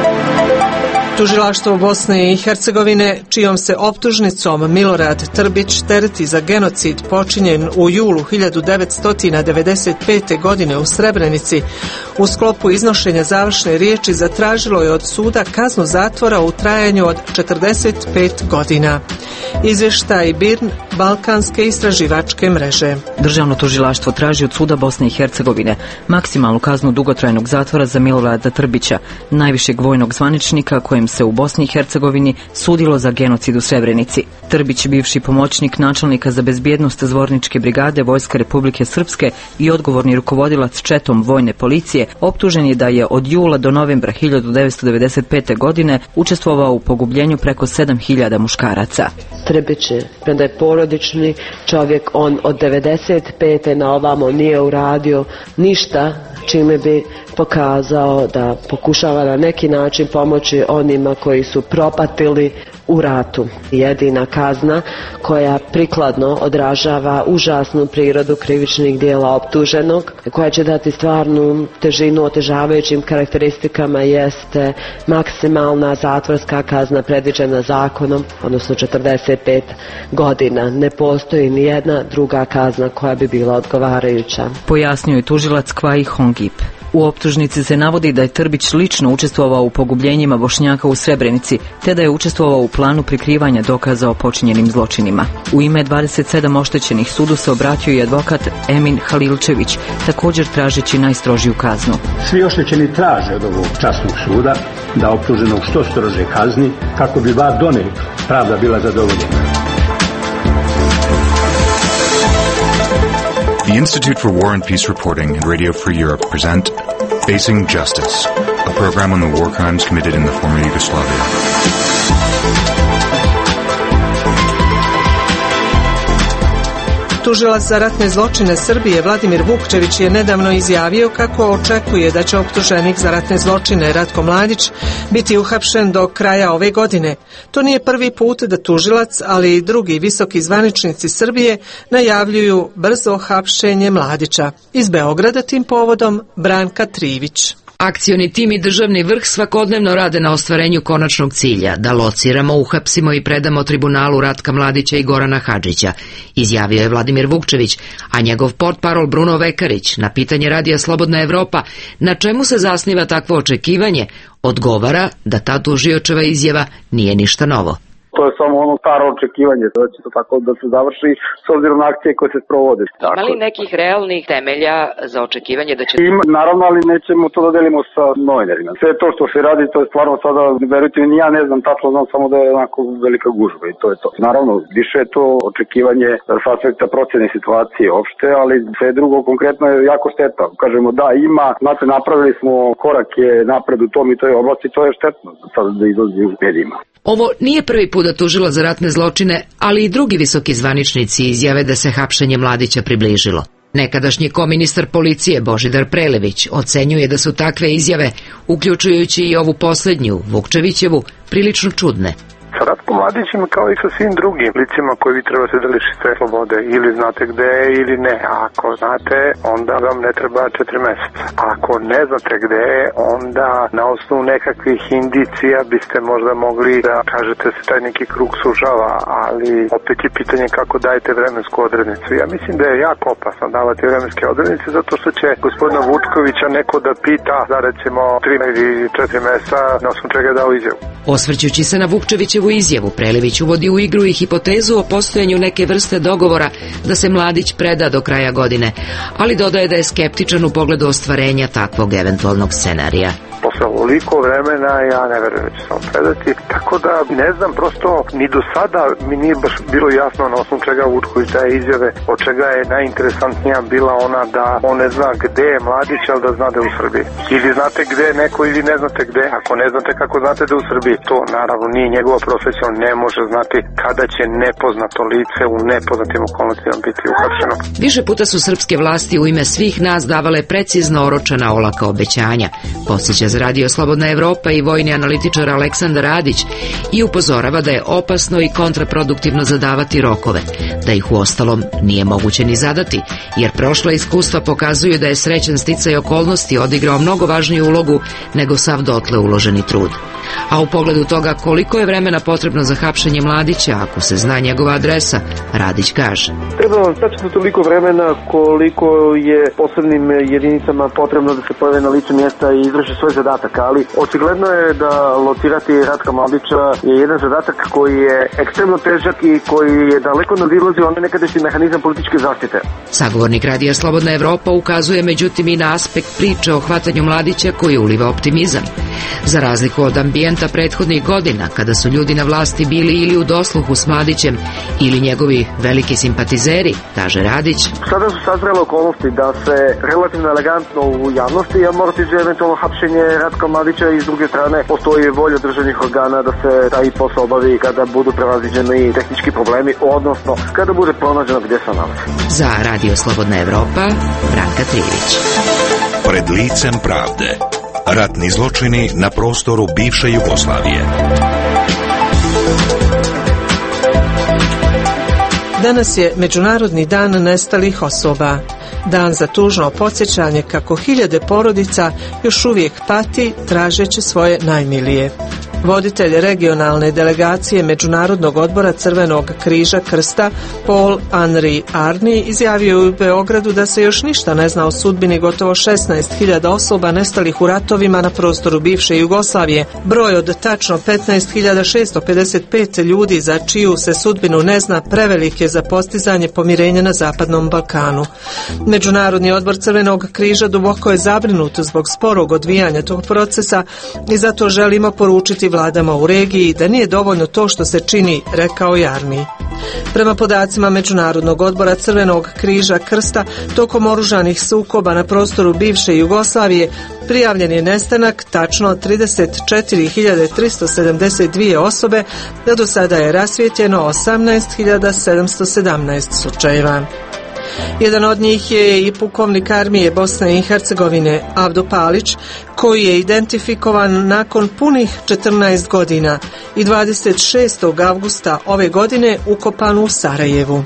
Tužilaštvo Bosne i Hercegovine, čijom se optužnicom Milorad Trbić tereti za genocid počinjen u julu hiljadu devetsto devedeset pete. godine u Srebrenici, u sklopu iznošenja završne riječi zatražilo je od suda kaznu zatvora u trajanju od četrdeset pet godina. Izvještaj B I R N, Balkanske istraživačke mreže. Državno tužilaštvo traži od suda Bosne i Hercegovine maksimalnu kaznu dugotrajnog zatvora za Milorada Trbića, najvišeg vojnog zvaničnika kojem se u Bosni i Hercegovini sudilo za genocid u Srebrenici. Trbić, bivši pomoćnik načelnika za bezbjednost Zvorničke brigade Vojske Republike Srpske i odgovorni rukovodilac četom vojne policije, optužen je da je od jula do novembra hiljadu devetsto devedeset pete. godine učestvovao u pogubljenju preko sedam hiljada muškaraca. Trbić je, premda je porodični čovjek, on od devedeset pete na ovamo nije uradio ništa čime bi pokazao da pokušava na neki način pomoći onima koji su propatili u ratu. Jedina kazna koja prikladno odražava užasnu prirodu krivičnih dijela optuženog, koja će dati stvarnu težinu otežavajućim karakteristikama, jeste maksimalna zatvorska kazna predviđena zakonom, odnosno četrdeset pet godina. Ne postoji ni jedna druga kazna koja bi bila odgovarajuća. Pojasnio je tužilac Kvaji Hongip. U optužnici se navodi da je Trbić lično učestvovao u pogubljenjima Bošnjaka u Srebrenici, te da je učestvovao u planu prikrivanja dokaza o počinjenim zločinima. U ime dvadeset sedam oštećenih sudu se obratio i advokat Emin Halilčević, također tražeći najstrožiju kaznu. Svi oštećeni traže od ovog časnog suda da optuženog što strože kazni, kako bi bar donekle pravda bila zadovoljena. The Institute for War and Peace Reporting and Radio Free Europe present Facing Justice, a program on the war crimes committed in the former Yugoslavia. Tužilac za ratne zločine Srbije Vladimir Vukčević je nedavno izjavio kako očekuje da će optuženik za ratne zločine Ratko Mladić biti uhapšen do kraja ove godine. To nije prvi put da tužilac, ali i drugi visoki zvaničnici Srbije najavljuju brzo hapšenje Mladića. Iz Beograda tim povodom Branka Trivić. Akcioni tim i državni vrh svakodnevno rade na ostvarenju konačnog cilja, da lociramo, uhapsimo i predamo tribunalu Ratka Mladića i Gorana Hadžića, izjavio je Vladimir Vukčević, a njegov portparol Bruno Vekarić na pitanje Radija Slobodna Evropa na čemu se zasniva takvo očekivanje, odgovara da ta tužiočeva izjava nije ništa novo. To je samo ono staro očekivanje, da će to tako da se završi s obzirom na akcije koje se sprovode. Ima li nekih realnih temelja za očekivanje da će... Ima, naravno, ali nećemo to da delimo sa novinarima. Sve to što se radi, to je stvarno sada, verujte mi, ja ne znam tačno, znam samo da je onako velika gužba i to je to. Naravno, više je to očekivanje s aspekta procjene situacije opšte, ali sve drugo konkretno je jako šteta. Kažemo da ima, znate, napravili smo korake napred u tom i toj oblasti, to je štetno sada da izlazi u medijima. Ovo nije prvi put da tužilac za ratne zločine, ali i drugi visoki zvaničnici izjave da se hapšenje Mladića približilo. Nekadašnji koministar policije Božidar Prelević ocenjuje da su takve izjave, uključujući i ovu posljednju, Vukčevićevu, prilično čudne. Sa Ratkom Mladićem kao i sa svim drugim licima koji vi trebate da lišite slobode, ili znate gde je ili ne. Ako znate, onda vam ne treba četiri meseca. Ako ne znate gde je, onda na osnovu nekakvih indicija biste možda mogli da kažete se taj neki krug sužava, ali opet je pitanje kako dajete vremensku odrednicu. Ja mislim da je jako opasno davati vremenske odrednice zato što će gospodina Vučkovića neko da pita za recimo tri ili četiri meseca na osnovu čega je dao izjavu. Osvrćući se na Vukčevićevu izjavu, Prelević uvodi u igru i hipotezu o postojanju neke vrste dogovora da se Mladić preda do kraja godine, ali dodaje da je skeptičan u pogledu ostvarenja takvog eventualnog scenarija. Posle ovoliko vremena ja ne verujem da će se on predati, tako da ne znam, prosto ni do sada mi nije baš bilo jasno na osnovu čega Vučković daje izjave, od čega je najinteresantnija bila ona da on ne zna gde je Mladić, ali da zna da je u Srbiji. Ili znate gde je neko ili ne znate gde, ako ne znate kako znate da je u Srbiji, to naravno nije njegova profesija, on ne može znati kada će nepoznato lice u nepoznatim okolnostima biti uhapšeno. Više puta su srpske vlasti u ime svih nas davale precizno oročena olaka obećanja, podsjeća za Radio Slobodna Evropa i vojni analitičar Aleksandar Radić, i upozorava da je opasno i kontraproduktivno zadavati rokove, da ih uostalom nije moguće ni zadati, jer prošla iskustva pokazuju da je srećan sticaj okolnosti odigrao mnogo važniju ulogu nego sav dotle uloženi trud. A u pogledu toga koliko je vremena potrebno za hapšenje Mladića, ako se zna njegova adresa, Radić kaže. Treba vam tačno toliko vremena koliko je posebnim jedinicama potrebno da se pojave na licu mjesta i izvrši svoj zadatak, ali očigledno je da locirati Ratka Mladića je jedan zadatak koji je ekstremno težak i koji je daleko nadilazi onaj nekadašnji mehanizam političke zaštite. Sagovornik Radija Slobodna Evropa ukazuje međutim i na aspekt priče o hvatanju Mladića koji uliva optimizam. Za razliku od ambijenta prethodnih godina, kada su ljudi na vlasti bili ili u dosluhu s Mladićem ili njegovi veliki simpatizeri, kaže Radić. Sada su sazrele okolnosti da se relativno elegantno u javnosti amortizuje eventualno hapšenje Ratka Mladića i s druge strane postoji volja državnih organa da se taj posao obavi kada budu prevaziđeni tehnički problemi, odnosno kada bude pronađeno gdje se nalazi. Za Radio Slobodna Evropa, Branka Trivić. Pred licem pravde. Ratni zločini na prostoru bivše Jugoslavije. Danas je Međunarodni dan nestalih osoba. Dan za tužno podsjećanje kako hiljade porodica još uvijek pati tražeći svoje najmilije. Voditelj regionalne delegacije Međunarodnog odbora Crvenog križa krsta Paul Henri Arni izjavio u Beogradu da se još ništa ne zna o sudbini gotovo šesnaest hiljada osoba nestalih u ratovima na prostoru bivše Jugoslavije. Broj od tačno petnaest hiljada šesto pedeset pet ljudi za čiju se sudbinu ne zna prevelik je za postizanje pomirenja na Zapadnom Balkanu. Međunarodni odbor Crvenog križa duboko je zabrinut zbog sporog odvijanja tog procesa i zato želimo poručiti vladama u regiji da nije dovoljno to što se čini, rekao je Arni. Prema podacima Međunarodnog odbora Crvenog križa krsta, tokom oružanih sukoba na prostoru bivše Jugoslavije prijavljen je nestanak tačno trideset četiri hiljade tristo sedamdeset dvije osobe, da do sada je rasvijetljeno osamnaest hiljada sedamsto sedamnaest slučajeva. Jedan od njih je i pukovnik armije Bosne i Hercegovine Avdo Palić, koji je identifikovan nakon punih četrnaest godina i dvadeset šestog avgusta ove godine ukopan u Sarajevu.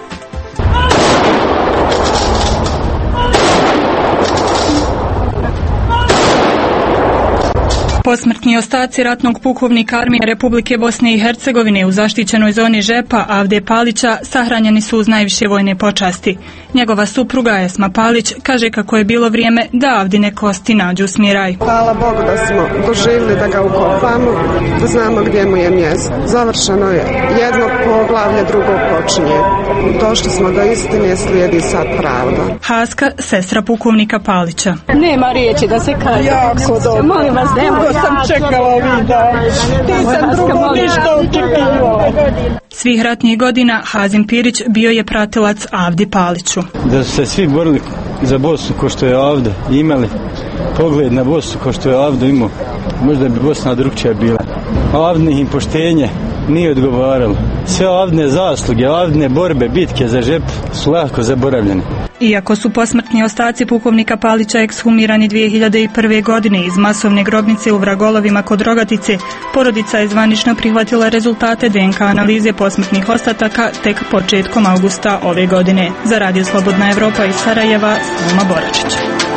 Posmrtni ostaci ratnog pukovnika armije Republike Bosne i Hercegovine u zaštićenoj zoni Žepa Avde Palića sahranjeni su uz najviše vojne počasti. Njegova supruga Esma Palić kaže kako je bilo vrijeme da Avdine kosti nađu smiraj. Hvala Bogu da smo doživjeli da ga ukopamo, da znamo gdje mu je mjesto. Završeno je jedno poglavlje, drugo počinje. Došli smo do istine, slijedi sad pravda. Haska, sestra pukovnika Palića. Nema riječi da se kaže. Jako dobro. Molim vas, nemoj. Sam čekala ovih dana. Nisam drugo ništa očekivala. Svih ratnih godina Hazim Pirić bio je pratilac Avdi Paliću. Da su se svi borili za Bosnu ko što je Avda, imali pogled na Bosnu ko što je Avda imao, možda bi Bosna drugčija bila. Avdnih im poštenje nije odgovaralo. Sve Avdine zasluge, Avdine borbe, bitke za Žep su lako zaboravljene. Iako su posmrtni ostaci pukovnika Palića ekshumirani dvije hiljade prve. godine iz masovne grobnice u Vragolovima kod Rogatice, porodica je zvanično prihvatila rezultate D N K analize posmrtnih ostataka tek početkom avgusta ove godine. Za Radio Slobodna Evropa iz Sarajeva, Selma Boračić.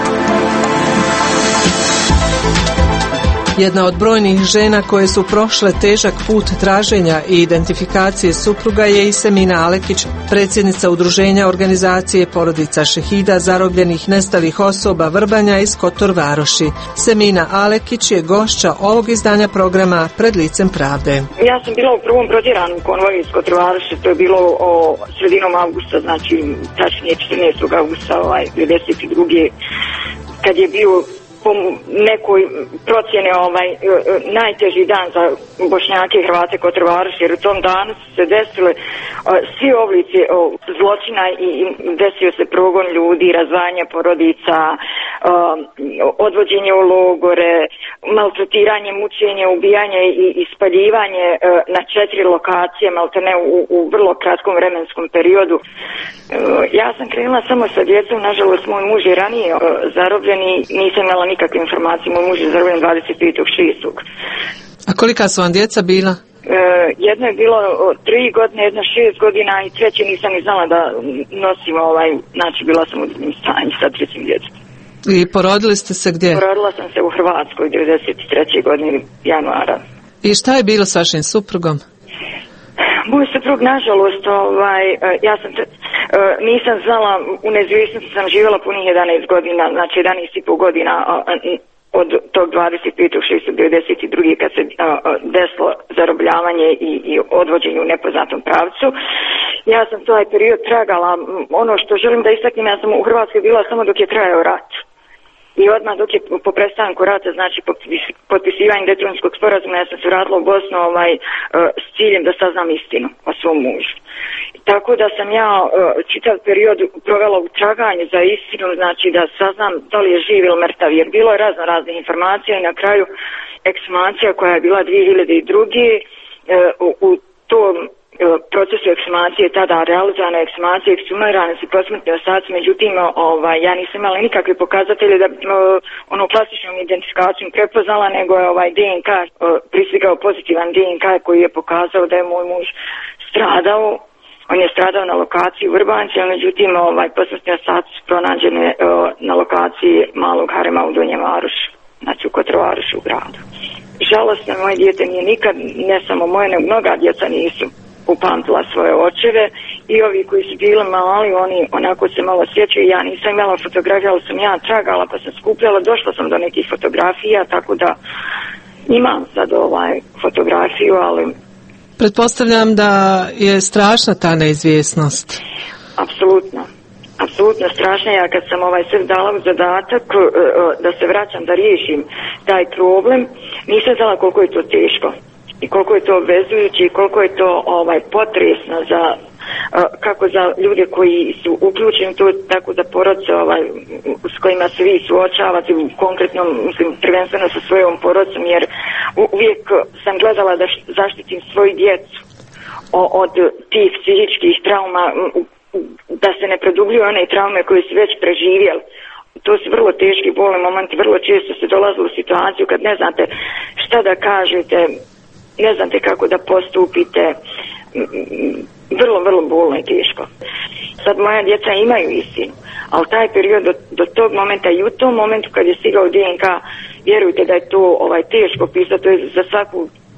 Jedna od brojnih žena koje su prošle težak put traženja i identifikacije supruga je i Semina Alekić, predsjednica udruženja organizacije porodica šehida zarobljenih nestalih osoba Vrbanja iz Kotor Varoši. Semina Alekić je gošća ovog izdanja programa Pred licem pravde. Ja sam bila u prvom protjeranom konvoju iz Kotor Varoši, to je bilo o sredinom avgusta, znači tačnije četrnaestog avgusta ovaj, devedeset druge. kad je bio po nekoj procjene ovaj najteži dan za Bošnjake i Hrvate Kotor Varoši, jer u tom danu su se desile uh, svi oblici uh, zločina i, i desio se progon ljudi, razvajanje porodica, uh, odvođenje u logore, maltretiranje, mučenje, ubijanje i, i spaljivanje uh, na četiri lokacije, maltene u, u vrlo kratkom vremenskom periodu. Uh, ja sam krenula samo sa djecom, nažalost moj muž je ranije uh, zarobljen i nisam imala nikakve informacije, moj muž je zarobljen dvadeset petog šestog A kolika su vam djeca bila? E, jedno je bilo tri godine, jedno šest godina i treće nisam ni znala da nosim ovaj, znači bila sam u drugim stanju sa trećim djetetom. I porodili ste se gdje? Porodila sam se u Hrvatskoj devedeset treće godine januara. I šta je bilo s vašim suprugom? Moj suprug, nažalost, ovaj, ja sam, te, nisam znala, u neizvjesnosti sam živjela punih jedanaest godina, znači jedanaest i pol godina od tog dvadeset petog šestog devedeset druge kad se desilo zarobljavanje i, i odvođenje u nepoznatom pravcu. Ja sam taj period tragala, ono što želim da istaknem, ja sam u Hrvatskoj bila samo dok je trajao rat. I odmah dok je po prestanku rata, znači po potpisivanju Daytonskog sporazuma, ja sam se vratila u Bosnu ovaj, s ciljem da saznam istinu o svom mužu. Tako da sam ja čitav period provela u traganju za istinu, znači da saznam da li je živ ili mrtav, jer bilo je razno raznih informacija i na kraju ekshumacija koja je bila dvije hiljade druge. u, u tom procesu ekshumacije, tada realizovane ekshumacije, ekshumirane su posmrtni ostaci, međutim, ovaj, ja nisam imala nikakve pokazatelje da ono klasičnom identifikacijom prepoznala, nego je ovaj D N K pristigao pozitivan D N K koji je pokazao da je moj muž stradao. On je stradao na lokaciji u Vrbanci, a međutim ovaj, posmrtni ostaci su pronađene na lokaciji malog harema u Donjem Varošu, znači u Kotrovarošu u gradu. Žalostno, moje dijete nije nikad, ne samo moje, nego mnoga djeca nisu upamtila svoje očeve i ovi koji su bili mali, oni onako se malo sjećaju. Ja nisam imala fotografije, ali sam ja tragala pa sam skupljala, došla sam do nekih fotografija, tako da imam sad ovaj fotografiju, ali... Pretpostavljam da je strašna ta neizvjesnost. Apsolutno. Apsolutno strašna. Ja kad sam ovaj sve dala u zadatak da se vraćam da riješim taj problem, nisam znala koliko je to teško i koliko je to obvezujuće i koliko je to ovaj potresno za kako za ljude koji su uključeni to, tako za porodce ovaj, s kojima se vi suočavate, konkretno mislim prvenstveno sa svojom porodcom, jer uvijek sam gledala da zaštitim svoju djecu od tih psihičkih trauma, da se ne produbljuju one traume koje su već preživjeli. To su vrlo teški bolni momenti, vrlo često se dolazi u situaciju kad ne znate šta da kažete, ne znate kako da postupite, vrlo, vrlo bolno i teško. Sad moja djeca imaju istinu, ali taj period do, do tog momenta i u tom momentu kad je stigao D N K, vjerujte da je to ovaj, teško pisati, to je za svaku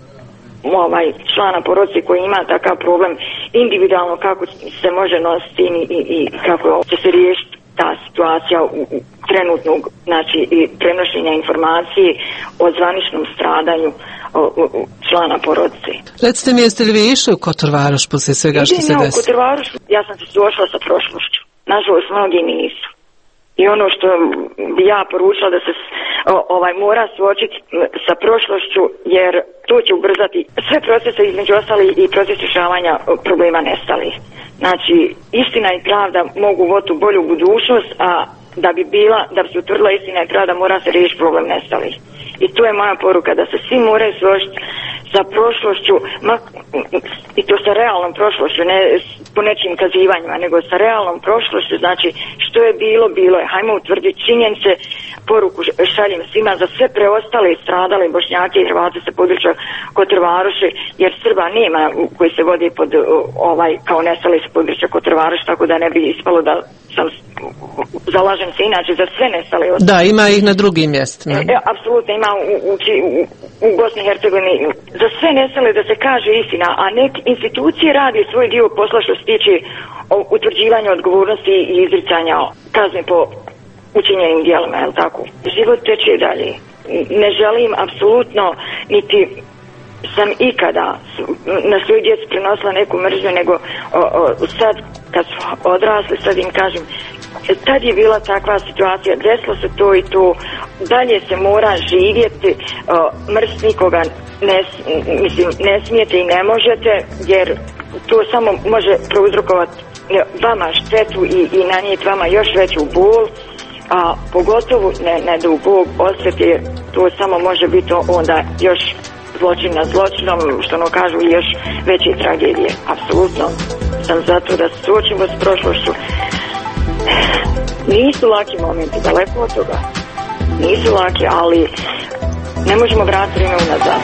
ovaj, člana porodice koji ima takav problem individualno kako se može nositi i, i, i kako će se riješiti ta situacija u, u trenutnog, znači i prenošenja informacije o zvaničnom stradanju o, o, o člana porodice. Recite mi, jeste li vi išli u Kotor-Varoš poslije svega što se desi? U Kotor-Varoš, ja sam se suočila sa prošlošću. Nažalost, mnogi nisu. I ono što bi ja poručila da se o, ovaj mora suočiti sa prošlošću, jer to će ubrzati sve procese, između ostali i proces rješavanja problema nestalih. Znači, istina i pravda mogu voditi u bolju budućnost, a da bi bila, da bi se utvrdila istina i pravda, mora se riješiti problem nestalih. I to je moja poruka, da se svi moraju suočiti sa prošlošću, ma, i to sa realnom prošlošću, ne po nečim kazivanjima, nego sa realnom prošlošću, znači što je bilo, bilo je. Hajmo utvrditi činjenice, poruku šaljem svima za sve preostale stradale Bošnjake i Hrvate sa područja Kotor-Varoši, jer Srba nema koji se vodi pod ovaj kao nestali sa područja Kotor-Varoši, tako da ne bi ispalo da sam zalažem se inače za sve nestale osobe. Da, ima ih na drugim mjestima. E, apsolutno ima u, u, u, u Bosni i Hercegovini za sve nestale da se kaže istina, a neke institucije radi svoj dio posla što se tiče utvrđivanja odgovornosti i izricanja kazne po učinjenim dijelima, je li tako? Život teče dalje. Ne želim apsolutno niti sam ikada na svoju djecu prenosila neku mržnju, nego o, o, sad kad su odrasli, sad im kažem, tad je bila takva situacija, desilo se to i to, dalje se mora živjeti, mrst nikoga ne, mislim, ne smijete i ne možete, jer to samo može prouzrokovati vama štetu i, i nanijeti vama još veću bol, a pogotovo ne, ne da u Bog osveti, to samo može biti onda još zločin na zločinom, što ono kažu, i još veće tragedije. Apsolutno sam zato da se suočimo s prošlošću. Nisu laki momenti, daleko od toga. Nisu laki, ali ne možemo vratiti vrijeme unazad.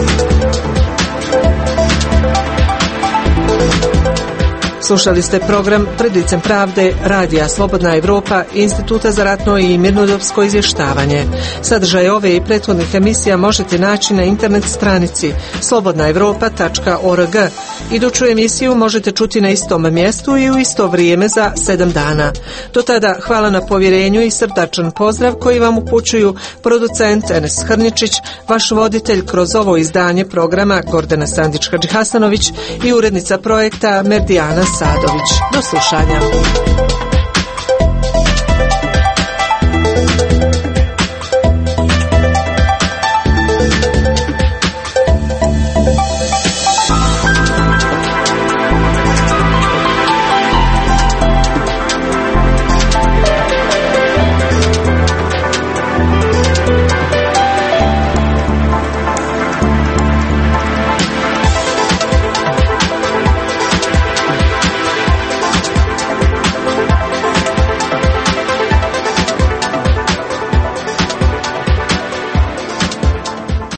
Slušali ste program Pred licem pravde Radija Slobodna Evropa i Instituta za ratno i mirnodopsko izvještavanje. Sadržaj ove i prethodnih emisija možete naći na internet stranici slobodna evropa tačka org. Iduću emisiju možete čuti na istom mjestu i u isto vrijeme za sedam dana. Do tada hvala na povjerenju i srdačan pozdrav koji vam upućuju producent Enes Hrničić, vaš voditelj kroz ovo izdanje programa Gordana Sandić-Hadžihasanović i urednica projekta Merdijana Sadović. Do slušanja.